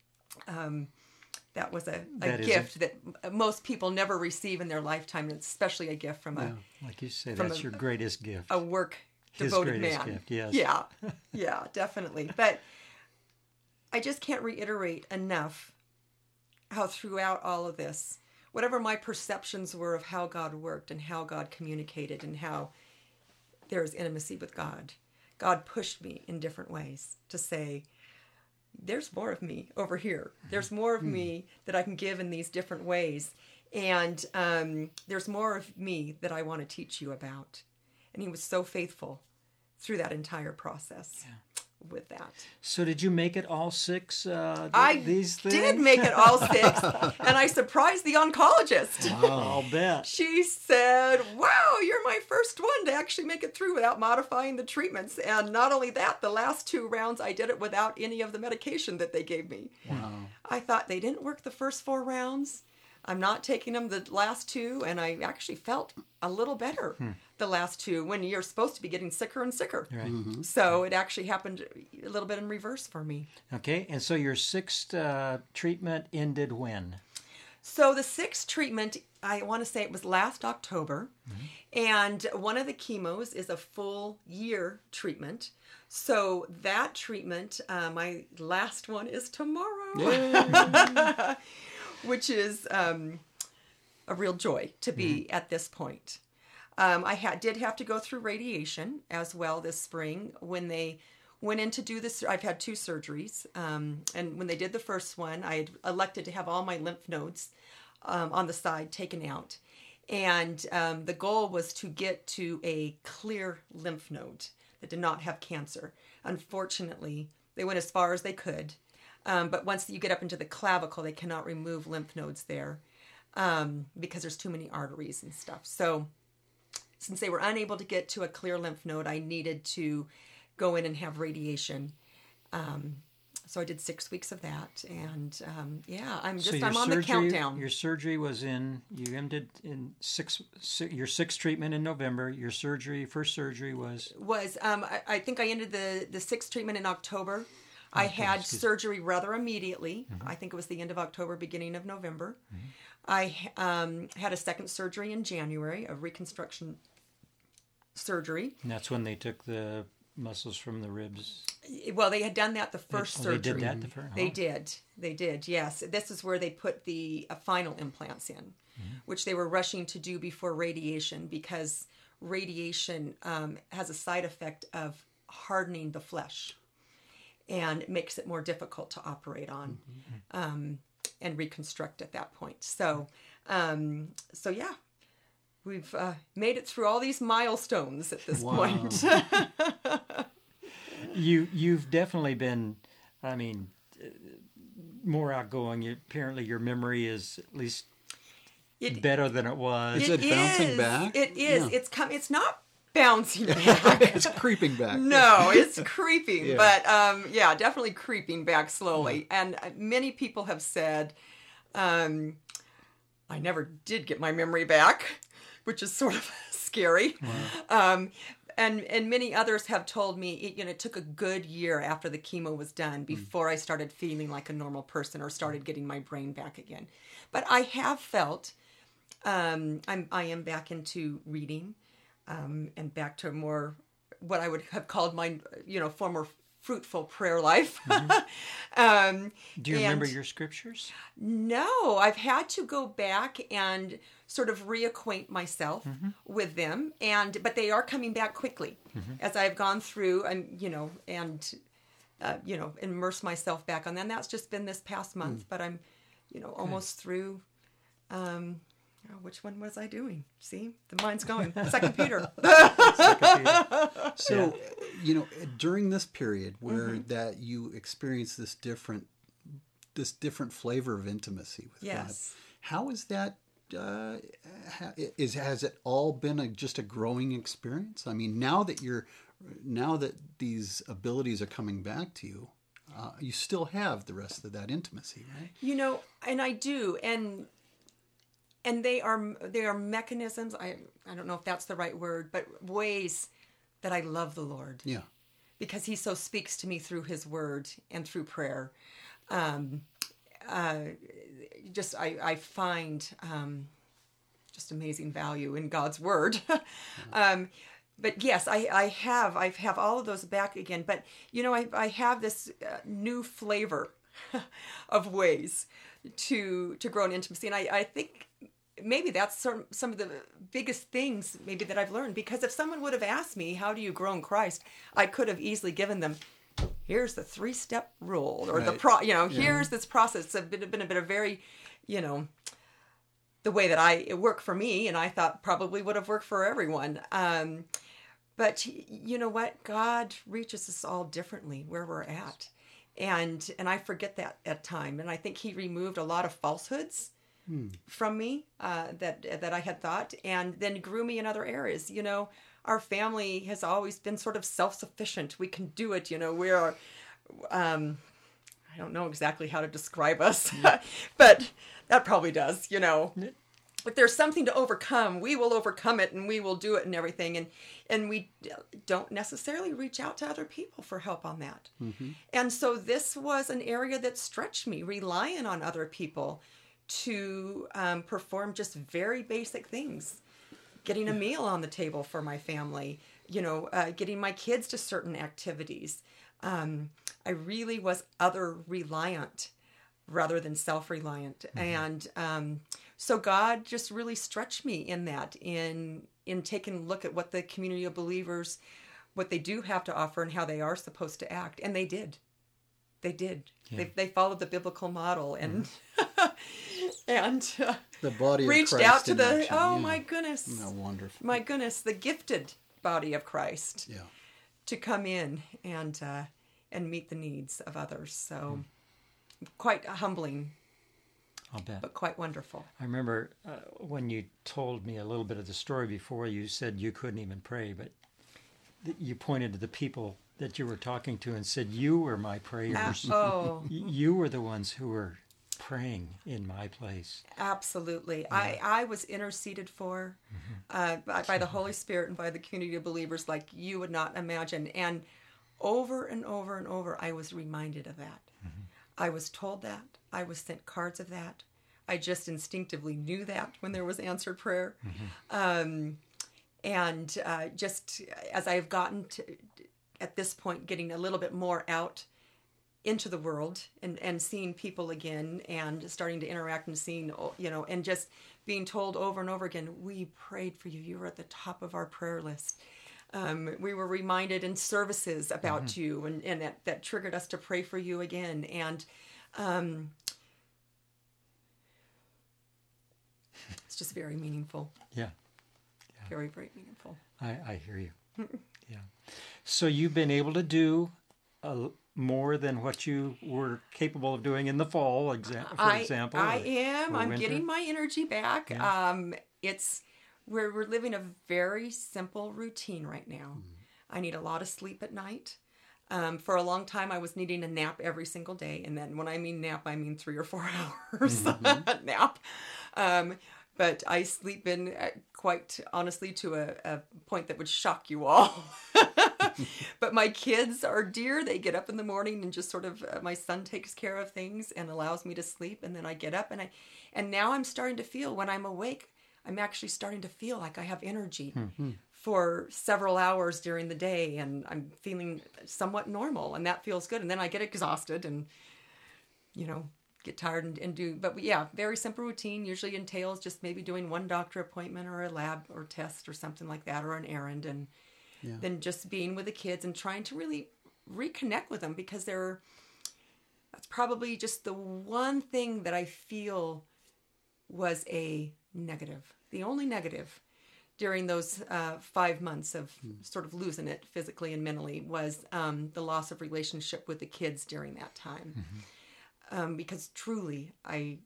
um, that was a, a that gift a... that most people never receive in their lifetime, and especially a gift from yeah, a... like you say, that's a, your greatest gift. A work His devoted greatest man. Gift, yes. Yeah, yeah, definitely. But I just can't reiterate enough how throughout all of this, whatever my perceptions were of how God worked and how God communicated and how there is intimacy with God, God pushed me in different ways to say, there's more of me over here. There's more of me that I can give in these different ways. And um, there's more of me that I want to teach you about. And he was so faithful through that entire process yeah. with that. So did you make it all six, uh, th- I these things? did make it all six. And I surprised the oncologist. Wow. I'll bet. She said, wow, you're my first one to actually make it through without modifying the treatments. And not only that, the last two rounds, I did it without any of the medication that they gave me. Wow. I thought they didn't work the first four rounds. I'm not taking them the last two, and I actually felt a little better hmm. the last two when you're supposed to be getting sicker and sicker. Right. Mm-hmm. So it actually happened a little bit in reverse for me. Okay, and so your sixth uh, treatment ended when? So the sixth treatment, I want to say it was last October, mm-hmm. and one of the chemos is a full year treatment. So that treatment, uh, my last one is tomorrow. Which is um, a real joy to be mm-hmm. at this point. Um, I had, did have to go through radiation as well this spring. When they went in to do this, I've had two surgeries. Um, and when they did the first one, I had elected to have all my lymph nodes um, on the side taken out. And um, the goal was to get to a clear lymph node that did not have cancer. Unfortunately, they went as far as they could. Um, but once you get up into the clavicle, they cannot remove lymph nodes there um, because there's too many arteries and stuff. So since they were unable to get to a clear lymph node, I needed to go in and have radiation. Um, so I did six weeks of that. And um, yeah, I'm just, so I'm on surgery, the countdown. Your surgery was in, you ended in six, six, your sixth treatment in November. Your surgery, first surgery was? Was, um, I, I think I ended the, the sixth treatment in October. I okay, had surgery rather immediately. Mm-hmm. I think it was the end of October, beginning of November. Mm-hmm. I um, had a second surgery in January, a reconstruction surgery. And that's when they took the muscles from the ribs? Well, they had done that the first they, surgery. They did that the first? They did. They did, yes. This is where they put the uh, final implants in, mm-hmm. which they were rushing to do before radiation because radiation um, has a side effect of hardening the flesh. And it makes it more difficult to operate on mm-hmm. um, and reconstruct at that point. So, um, so yeah, we've uh, made it through all these milestones at this wow. point. you you've definitely been, I mean, more outgoing. You, apparently, your memory is at least it, better than it was. Is it, it bouncing is, back? It is. Yeah. It's come. It's not. Bouncing back. It's creeping back. No, it's creeping, yeah. but um, yeah, definitely creeping back slowly. Yeah. And many people have said, um, I never did get my memory back, which is sort of scary. Wow. Um, and and many others have told me, it, you know, it took a good year after the chemo was done before mm. I started feeling like a normal person or started getting my brain back again. But I have felt, um, I'm I am back into reading. Um, and back to more what I would have called my, you know, former fruitful prayer life. Mm-hmm. um, Do you remember your scriptures? No, I've had to go back and sort of reacquaint myself mm-hmm. with them, and but they are coming back quickly mm-hmm. as I've gone through, and you know, and uh, you know, immerse myself back on them. That's just been this past month, mm. but I'm, you know, almost okay. through. Um, Oh, which one was I doing? See, the mind's going. Second Peter. Second Peter. So, yeah. you know, during this period where mm-hmm. that you experience this different, this different flavor of intimacy with yes. God, how is that? Uh, is has it all been a, just a growing experience? I mean, now that you're, now that these abilities are coming back to you, uh, you still have the rest of that intimacy, right? You know, and I do, and. And they are they are mechanisms, I I don't know if that's the right word, but ways that I love the Lord. Yeah. Because he so speaks to me through his word and through prayer. Um, uh, just I, I find um, just amazing value in God's word. um, but yes, I, I have I have all of those back again. But, you know, I, I have this uh, new flavor of ways to to grow in intimacy. And I, I think maybe that's some, some of the biggest things maybe that I've learned, because if someone would have asked me, how do you grow in Christ? I could have easily given them, here's the three-step rule, or right. the pro, you know, yeah. here's this process. It's been, been a bit of very, you know, the way that I, it worked for me, and I thought probably would have worked for everyone. Um, but you know what? God reaches us all differently where we're at. And, and I forget that at time. And I think he removed a lot of falsehoods hmm. from me uh, that, that I had thought, and then grew me in other areas. You know, our family has always been sort of self-sufficient. We can do it. You know, we are, um, I don't know exactly how to describe us, but that probably does, you know. If there's something to overcome, we will overcome it, and we will do it and everything. And and we don't necessarily reach out to other people for help on that. Mm-hmm. And so this was an area that stretched me, relying on other people to um, perform just very basic things. Getting a meal on the table for my family, you know, uh, getting my kids to certain activities. Um, I really was other reliant rather than self-reliant. Mm-hmm. And um, so God just really stretched me in that, in in taking a look at what the community of believers, what they do have to offer and how they are supposed to act. And they did. They did. Yeah. They they followed the biblical model, and mm. and uh, the body of reached Christ out to in the action. oh yeah. my goodness, Isn't that wonderful? My goodness, the gifted body of Christ. Yeah. To come in and uh, and meet the needs of others. So mm. quite humbling. I'll bet. But quite wonderful. I remember uh, when you told me a little bit of the story before, you said you couldn't even pray, but th- you pointed to the people that you were talking to and said, you were my prayers. Uh, oh. You were the ones who were praying in my place. Absolutely. Yeah. I, I was interceded for mm-hmm. uh, by, by the Holy Spirit and by the community of believers like you would not imagine. And over and over and over, I was reminded of that. Mm-hmm. I was told that. I was sent cards of that. I just instinctively knew that when there was answered prayer. Mm-hmm. Um, and uh, just as I've gotten to, at this point, getting a little bit more out into the world and, and seeing people again and starting to interact and seeing, you know, and just being told over and over again, we prayed for you. You were at the top of our prayer list. Um, we were reminded in services about mm-hmm. you, and, and that, that triggered us to pray for you again. And um, it's just very meaningful. Yeah. yeah. Very, very meaningful. I, I hear you. yeah. So you've been able to do a, more than what you were capable of doing in the fall, exa- for I, example. I or, am. or I'm winter. getting my energy back. Yeah. Um, it's we're we're living a very simple routine right now. Mm. I need a lot of sleep at night. Um, for a long time, I was needing a nap every single day, and then when I mean nap, I mean three or four hours mm-hmm. nap. Um, but I sleep in uh, quite honestly to a, a point that would shock you all. But my kids are dear. They get up in the morning and just sort of, uh, my son takes care of things and allows me to sleep. And then I get up and I, and now I'm starting to feel when I'm awake, I'm actually starting to feel like I have energy mm-hmm. for several hours during the day. And I'm feeling somewhat normal, and that feels good. And then I get exhausted and, you know, get tired and, and do, but yeah, very simple routine usually entails just maybe doing one doctor appointment or a lab or test or something like that, or an errand. And yeah. then just being with the kids and trying to really reconnect with them, because they're, that's probably just the one thing that I feel was a negative. The only negative during those uh, five months of hmm. sort of losing it physically and mentally was um, the loss of relationship with the kids during that time. Mm-hmm. Um, because truly, I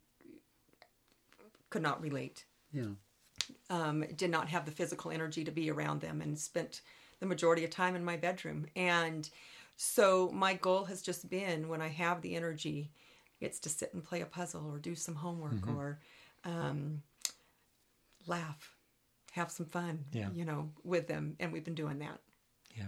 could not relate. Yeah. Um, did not have the physical energy to be around them, and spent the majority of time in my bedroom. And so my goal has just been, when I have the energy, it's to sit and play a puzzle or do some homework mm-hmm. or um, laugh, have some fun, yeah. you know, with them. And we've been doing that. Yeah.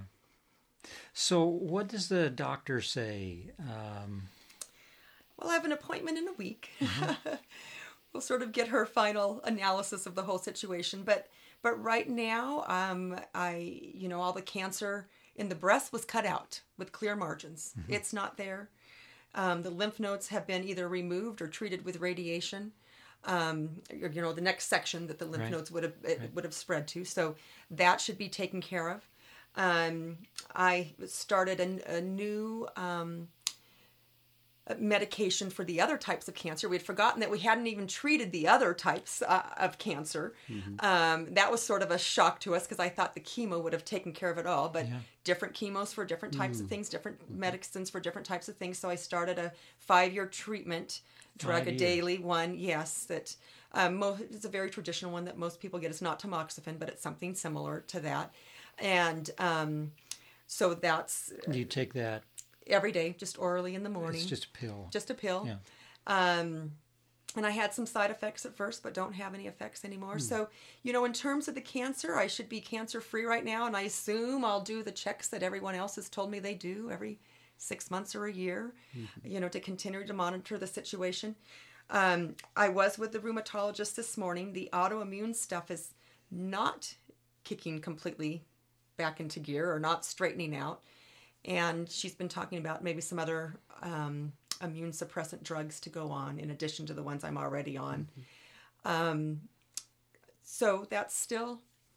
So what does the doctor say? Um... Well, I have an appointment in a week. Mm-hmm. We'll sort of get her final analysis of the whole situation. But but right now, um, I you know, all the cancer in the breast was cut out with clear margins. Mm-hmm. It's not there. Um, the lymph nodes have been either removed or treated with radiation. um, you know, the next section that the lymph Right. nodes would have it Right. would have spread to. So that should be taken care of. Um, I started a, a new um, medication for the other types of cancer. We had forgotten that we hadn't even treated the other types uh, of cancer. Mm-hmm. Um, that was sort of a shock to us because I thought the chemo would have taken care of it all, but Yeah. different chemos for different types mm. of things, different mm-hmm. medicines for different types of things. So I started a five-year treatment, drug Five a daily one, yes, that um, mo- it's a very traditional one that most people get. It's not tamoxifen, but it's something similar to that. And um, so that's... You take that? Every day, just orally in the morning. It's just a pill. Just a pill. Yeah. Um, and I had some side effects at first, but don't have any effects anymore. Mm. So, you know, in terms of the cancer, I should be cancer-free right now, and I assume I'll do the checks that everyone else has told me they do every six months or a year, mm-hmm. you know, to continue to monitor the situation. Um, I was with the rheumatologist this morning. The autoimmune stuff is not kicking completely back into gear or not straightening out. And she's been talking about maybe some other um, immune suppressant drugs to go on in addition to the ones I'm already on. Mm-hmm. Um, so that's still,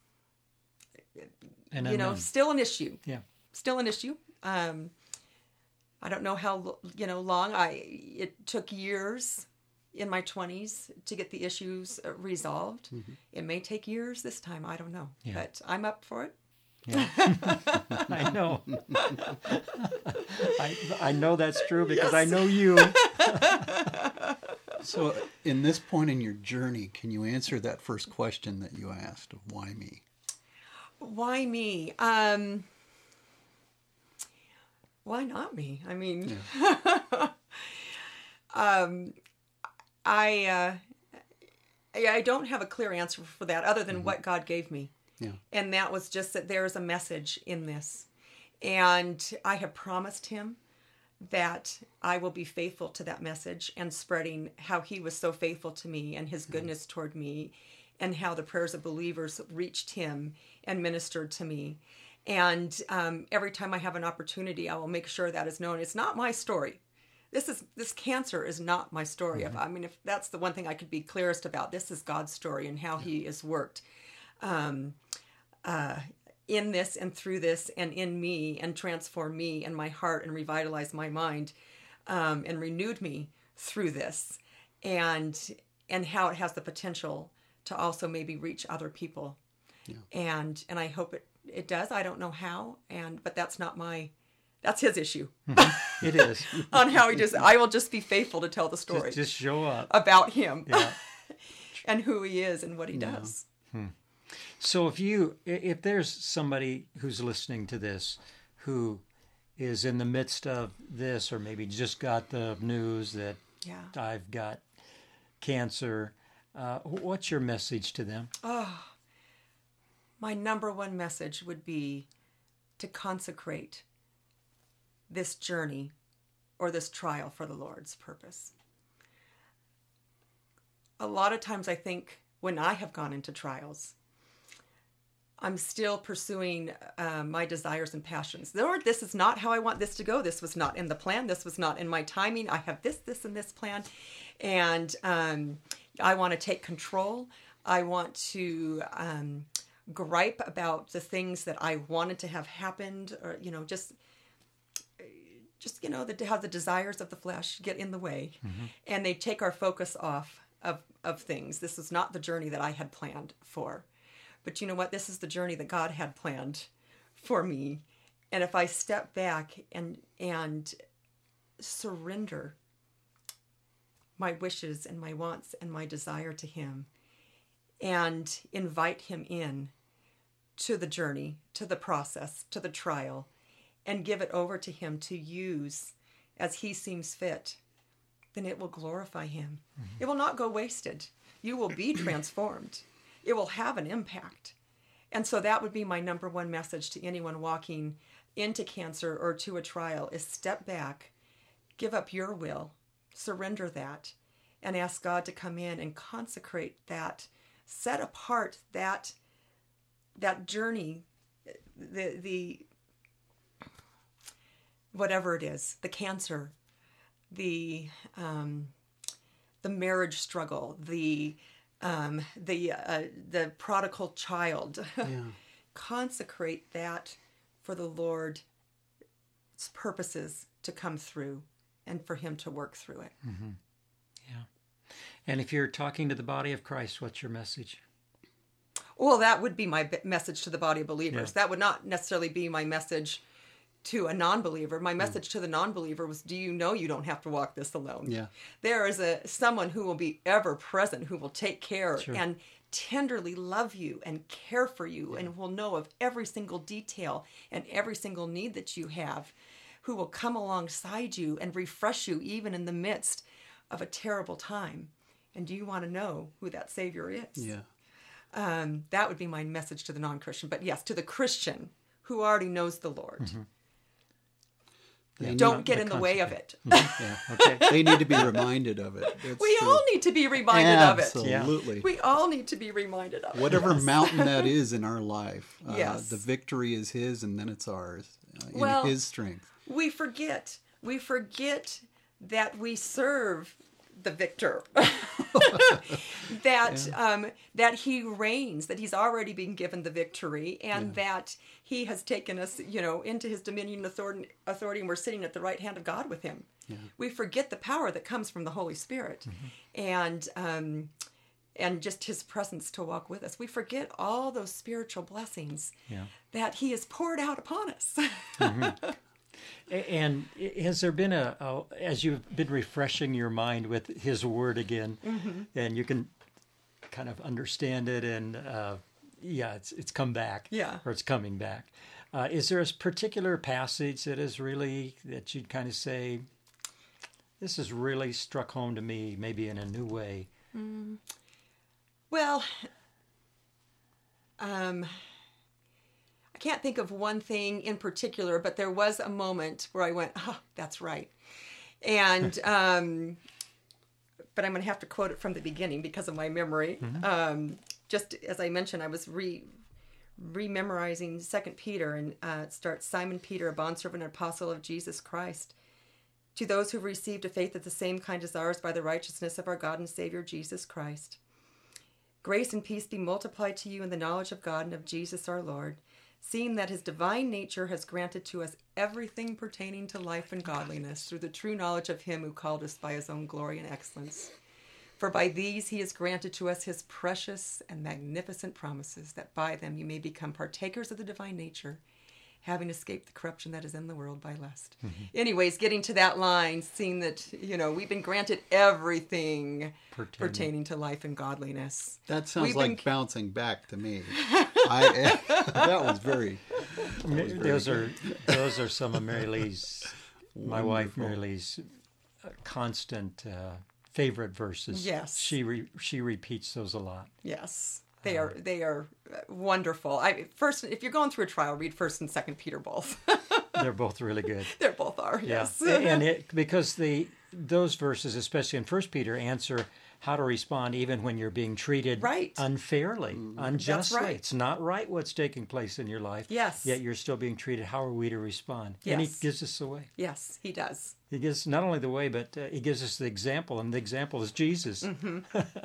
and you know, then, still an issue. Yeah, still an issue. Um, I don't know how you know long. I it took years in my twenties to get the issues resolved. Mm-hmm. It may take years this time. I don't know, yeah. but I'm up for it. Yeah. I know. I, I know that's true because yes. I know you. So, in this point in your journey, can you answer that first question that you asked of why me? Why me? Um, why not me? I mean, yeah. um, I uh, I don't have a clear answer for that other than mm-hmm. what God gave me. Yeah. And that was just that there's a message in this. And I have promised him that I will be faithful to that message and spreading how he was so faithful to me and his goodness mm-hmm. toward me and how the prayers of believers reached him and ministered to me. And um, every time I have an opportunity, I will make sure that is known. It's not my story. This is this cancer is not my story. Mm-hmm. I mean, if that's the one thing I could be clearest about, this is God's story and how yeah. he has worked. Um, uh, in this and through this and in me and transform me and my heart and revitalize my mind um, and renewed me through this and and how it has the potential to also maybe reach other people. Yeah. And and I hope it, it does. I don't know how, and but that's not my that's his issue. Mm-hmm. It is. On how he just I will just be faithful to tell the story. Just, just show up. About him. Yeah. And who he is and what he yeah. does. Hmm. So if you, if there's somebody who's listening to this who is in the midst of this or maybe just got the news that yeah. I've got cancer, uh, what's your message to them? Oh, my number one message would be to consecrate this journey or this trial for the Lord's purpose. A lot of times I think when I have gone into trials, I'm still pursuing uh, my desires and passions. Lord, this is not how I want this to go. This was not in the plan. This was not in my timing. I have this, this, and this plan. And um, I want to take control. I want to um, gripe about the things that I wanted to have happened, or, you know, just, just you know, the, how the desires of the flesh get in the way. Mm-hmm. And they take our focus off of, of things. This is not the journey that I had planned for. But you know what? This is the journey that God had planned for me. And if I step back and and surrender my wishes and my wants and my desire to him and invite him in to the journey, to the process, to the trial, and give it over to him to use as he seems fit, then it will glorify him. Mm-hmm. It will not go wasted. You will be transformed. It will have an impact. And so that would be my number one message to anyone walking into cancer or to a trial is step back, give up your will, surrender that, and ask God to come in and consecrate that, set apart that that journey, the the whatever it is, the cancer, the um, the marriage struggle, the um, the uh, the prodigal child. Yeah. Consecrate that for the Lord's purposes to come through and for him to work through it. Mm-hmm. Yeah. And if you're talking to the body of Christ, what's your message? Well, that would be my b- message to the body of believers. Yeah. That would not necessarily be my message to a non-believer. My message mm. to the non-believer was, do you know you don't have to walk this alone? Yeah. There is a someone who will be ever present, who will take care Sure. and tenderly love you and care for you yeah. and will know of every single detail and every single need that you have, who will come alongside you and refresh you even in the midst of a terrible time. And do you want to know who that Savior is? Yeah. Um, that would be my message to the non-Christian. But yes, to the Christian who already knows the Lord. Mm-hmm. Yeah, don't get in the way of it. Yeah, okay. They need to be reminded of it. It's we true. all need to be reminded Absolutely. of it. Absolutely. We all need to be reminded of it. Whatever yes. mountain that is in our life, uh, yes. the victory is his and then it's ours uh, in well, his strength. We forget. We forget that we serve the victor. that yeah. um, that he reigns, that he's already been given the victory, and yeah. that he has taken us, you know, into his dominion and authority, authority, and we're sitting at the right hand of God with him. Yeah. We forget the power that comes from the Holy Spirit, mm-hmm. and um, and just his presence to walk with us. We forget all those spiritual blessings yeah. that he has poured out upon us. Mm-hmm. And has there been a, a, as you've been refreshing your mind with his word again, mm-hmm. and you can kind of understand it, and uh, yeah, it's it's come back, yeah, or it's coming back. Uh, is there a particular passage that is really, that you'd kind of say, this has really struck home to me, maybe in a new way? Mm. Well, um. I can't think of one thing in particular, but there was a moment where I went, oh, that's right. And, um, but I'm going to have to quote it from the beginning because of my memory. Mm-hmm. Um, just as I mentioned, I was re, re-memorizing Second Peter, and uh, it starts, Simon Peter, a bondservant and apostle of Jesus Christ, to those who received a faith of the same kind as ours by the righteousness of our God and Savior Jesus Christ. Grace and peace be multiplied to you in the knowledge of God and of Jesus our Lord, seeing that his divine nature has granted to us everything pertaining to life and godliness through the true knowledge of him who called us by his own glory and excellence. For by these he has granted to us his precious and magnificent promises, that by them you may become partakers of the divine nature, having escaped the corruption that is in the world by lust. Mm-hmm. Anyways, getting to that line, seeing that, you know, we've been granted everything pertaining, pertaining to life and godliness. That sounds we've like been... bouncing back to me. I, that was very... That was very those good. are those are some of Mary Lee's, my wife Mary Lee's, uh, constant uh, favorite verses. Yes. She re, she repeats those a lot. Yes. They are they are wonderful. I first, if you're going through a trial, read First and Second Peter both. They're both really good. They both are. Yeah. Yes, and it, because the those verses, especially in First Peter, answer how to respond even when you're being treated right. unfairly, mm-hmm. unjustly. That's right. It's not right what's taking place in your life. Yes. Yet you're still being treated. How are we to respond? Yes. And he gives us the way. Yes, he does. He gives not only the way, but uh, he gives us the example, and the example is Jesus. Mm-hmm.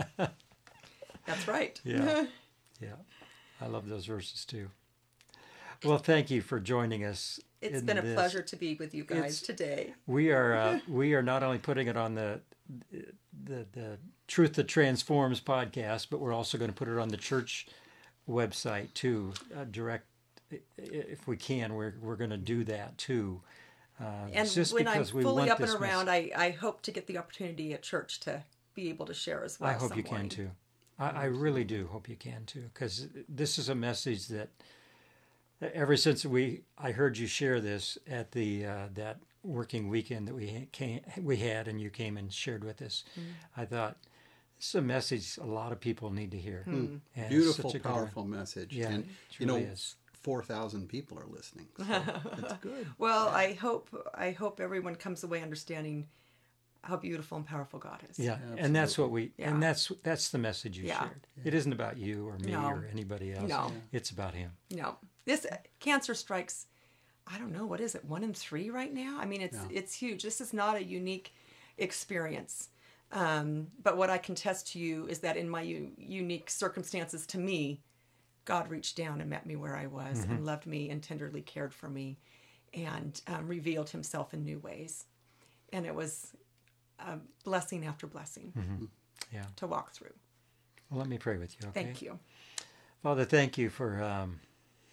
That's right. Yeah. Yeah, I love those verses too. Well, thank you for joining us. It's been a this. pleasure to be with you guys it's, today. We are uh, we are not only putting it on the, the the Truth That Transforms podcast, but we're also going to put it on the church website too. Uh, direct, if we can, we're we're going to do that too. Uh, and just when because I'm we fully want up and this around, I, I hope to get the opportunity at church to be able to share as well. I hope some you can morning. too. I really do hope you can too, because this is a message that ever since we I heard you share this at the uh, that working weekend that we came we had and you came and shared with us, mm. I thought this is a message a lot of people need to hear. Mm. Beautiful, powerful message. Yeah, and it you really know, is. Four thousand people are listening. So that's good. Well, I hope I hope everyone comes away understanding how beautiful and powerful God is. Yeah, Absolutely. and that's what we, yeah. and that's that's the message you yeah. shared. Yeah. It isn't about you or me no. or anybody else. No. It's about him. No. This uh, cancer strikes, I don't know, what is it, one in three right now? I mean, it's yeah. it's huge. This is not a unique experience. Um, but what I can test to you is that in my u- unique circumstances to me, God reached down and met me where I was mm-hmm. and loved me and tenderly cared for me and um, revealed himself in new ways. And it was a blessing after blessing mm-hmm. yeah. to walk through. Well, let me pray with you, okay? Thank you. Father, thank you for um,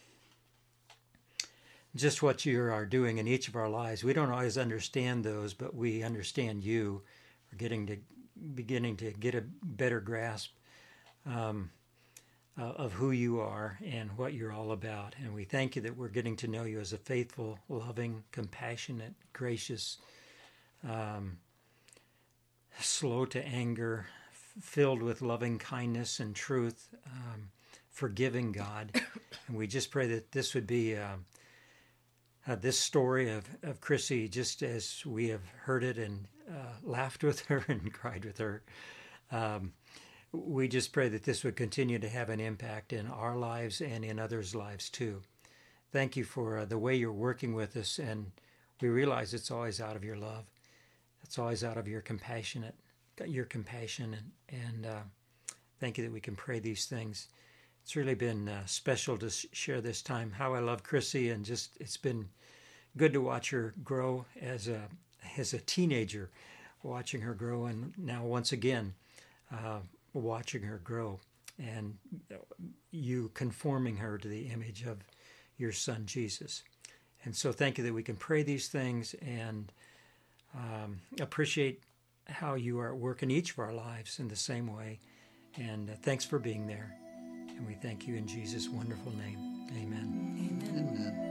just what you are doing in each of our lives. We don't always understand those, but we understand you. We're getting to, beginning to get a better grasp um, uh, of who you are and what you're all about. And we thank you that we're getting to know you as a faithful, loving, compassionate, gracious, um, slow to anger, f- filled with loving kindness and truth, um, forgiving God. And we just pray that this would be uh, uh, this story of, of Chrissy, just as we have heard it and uh, laughed with her and cried with her. Um, we just pray that this would continue to have an impact in our lives and in others' lives too. Thank you for uh, the way you're working with us, and we realize it's always out of your love. It's always out of your compassionate, your compassion, and, and uh, thank you that we can pray these things. It's really been uh, special to share this time. How I love Chrissy, and just it's been good to watch her grow as a as a teenager, watching her grow, and now once again, uh, watching her grow, and you conforming her to the image of your Son Jesus. And so, thank you that we can pray these things and um, appreciate how you are at work in each of our lives in the same way. And uh, thanks for being there. And we thank you in Jesus' wonderful name. Amen. Amen. Amen.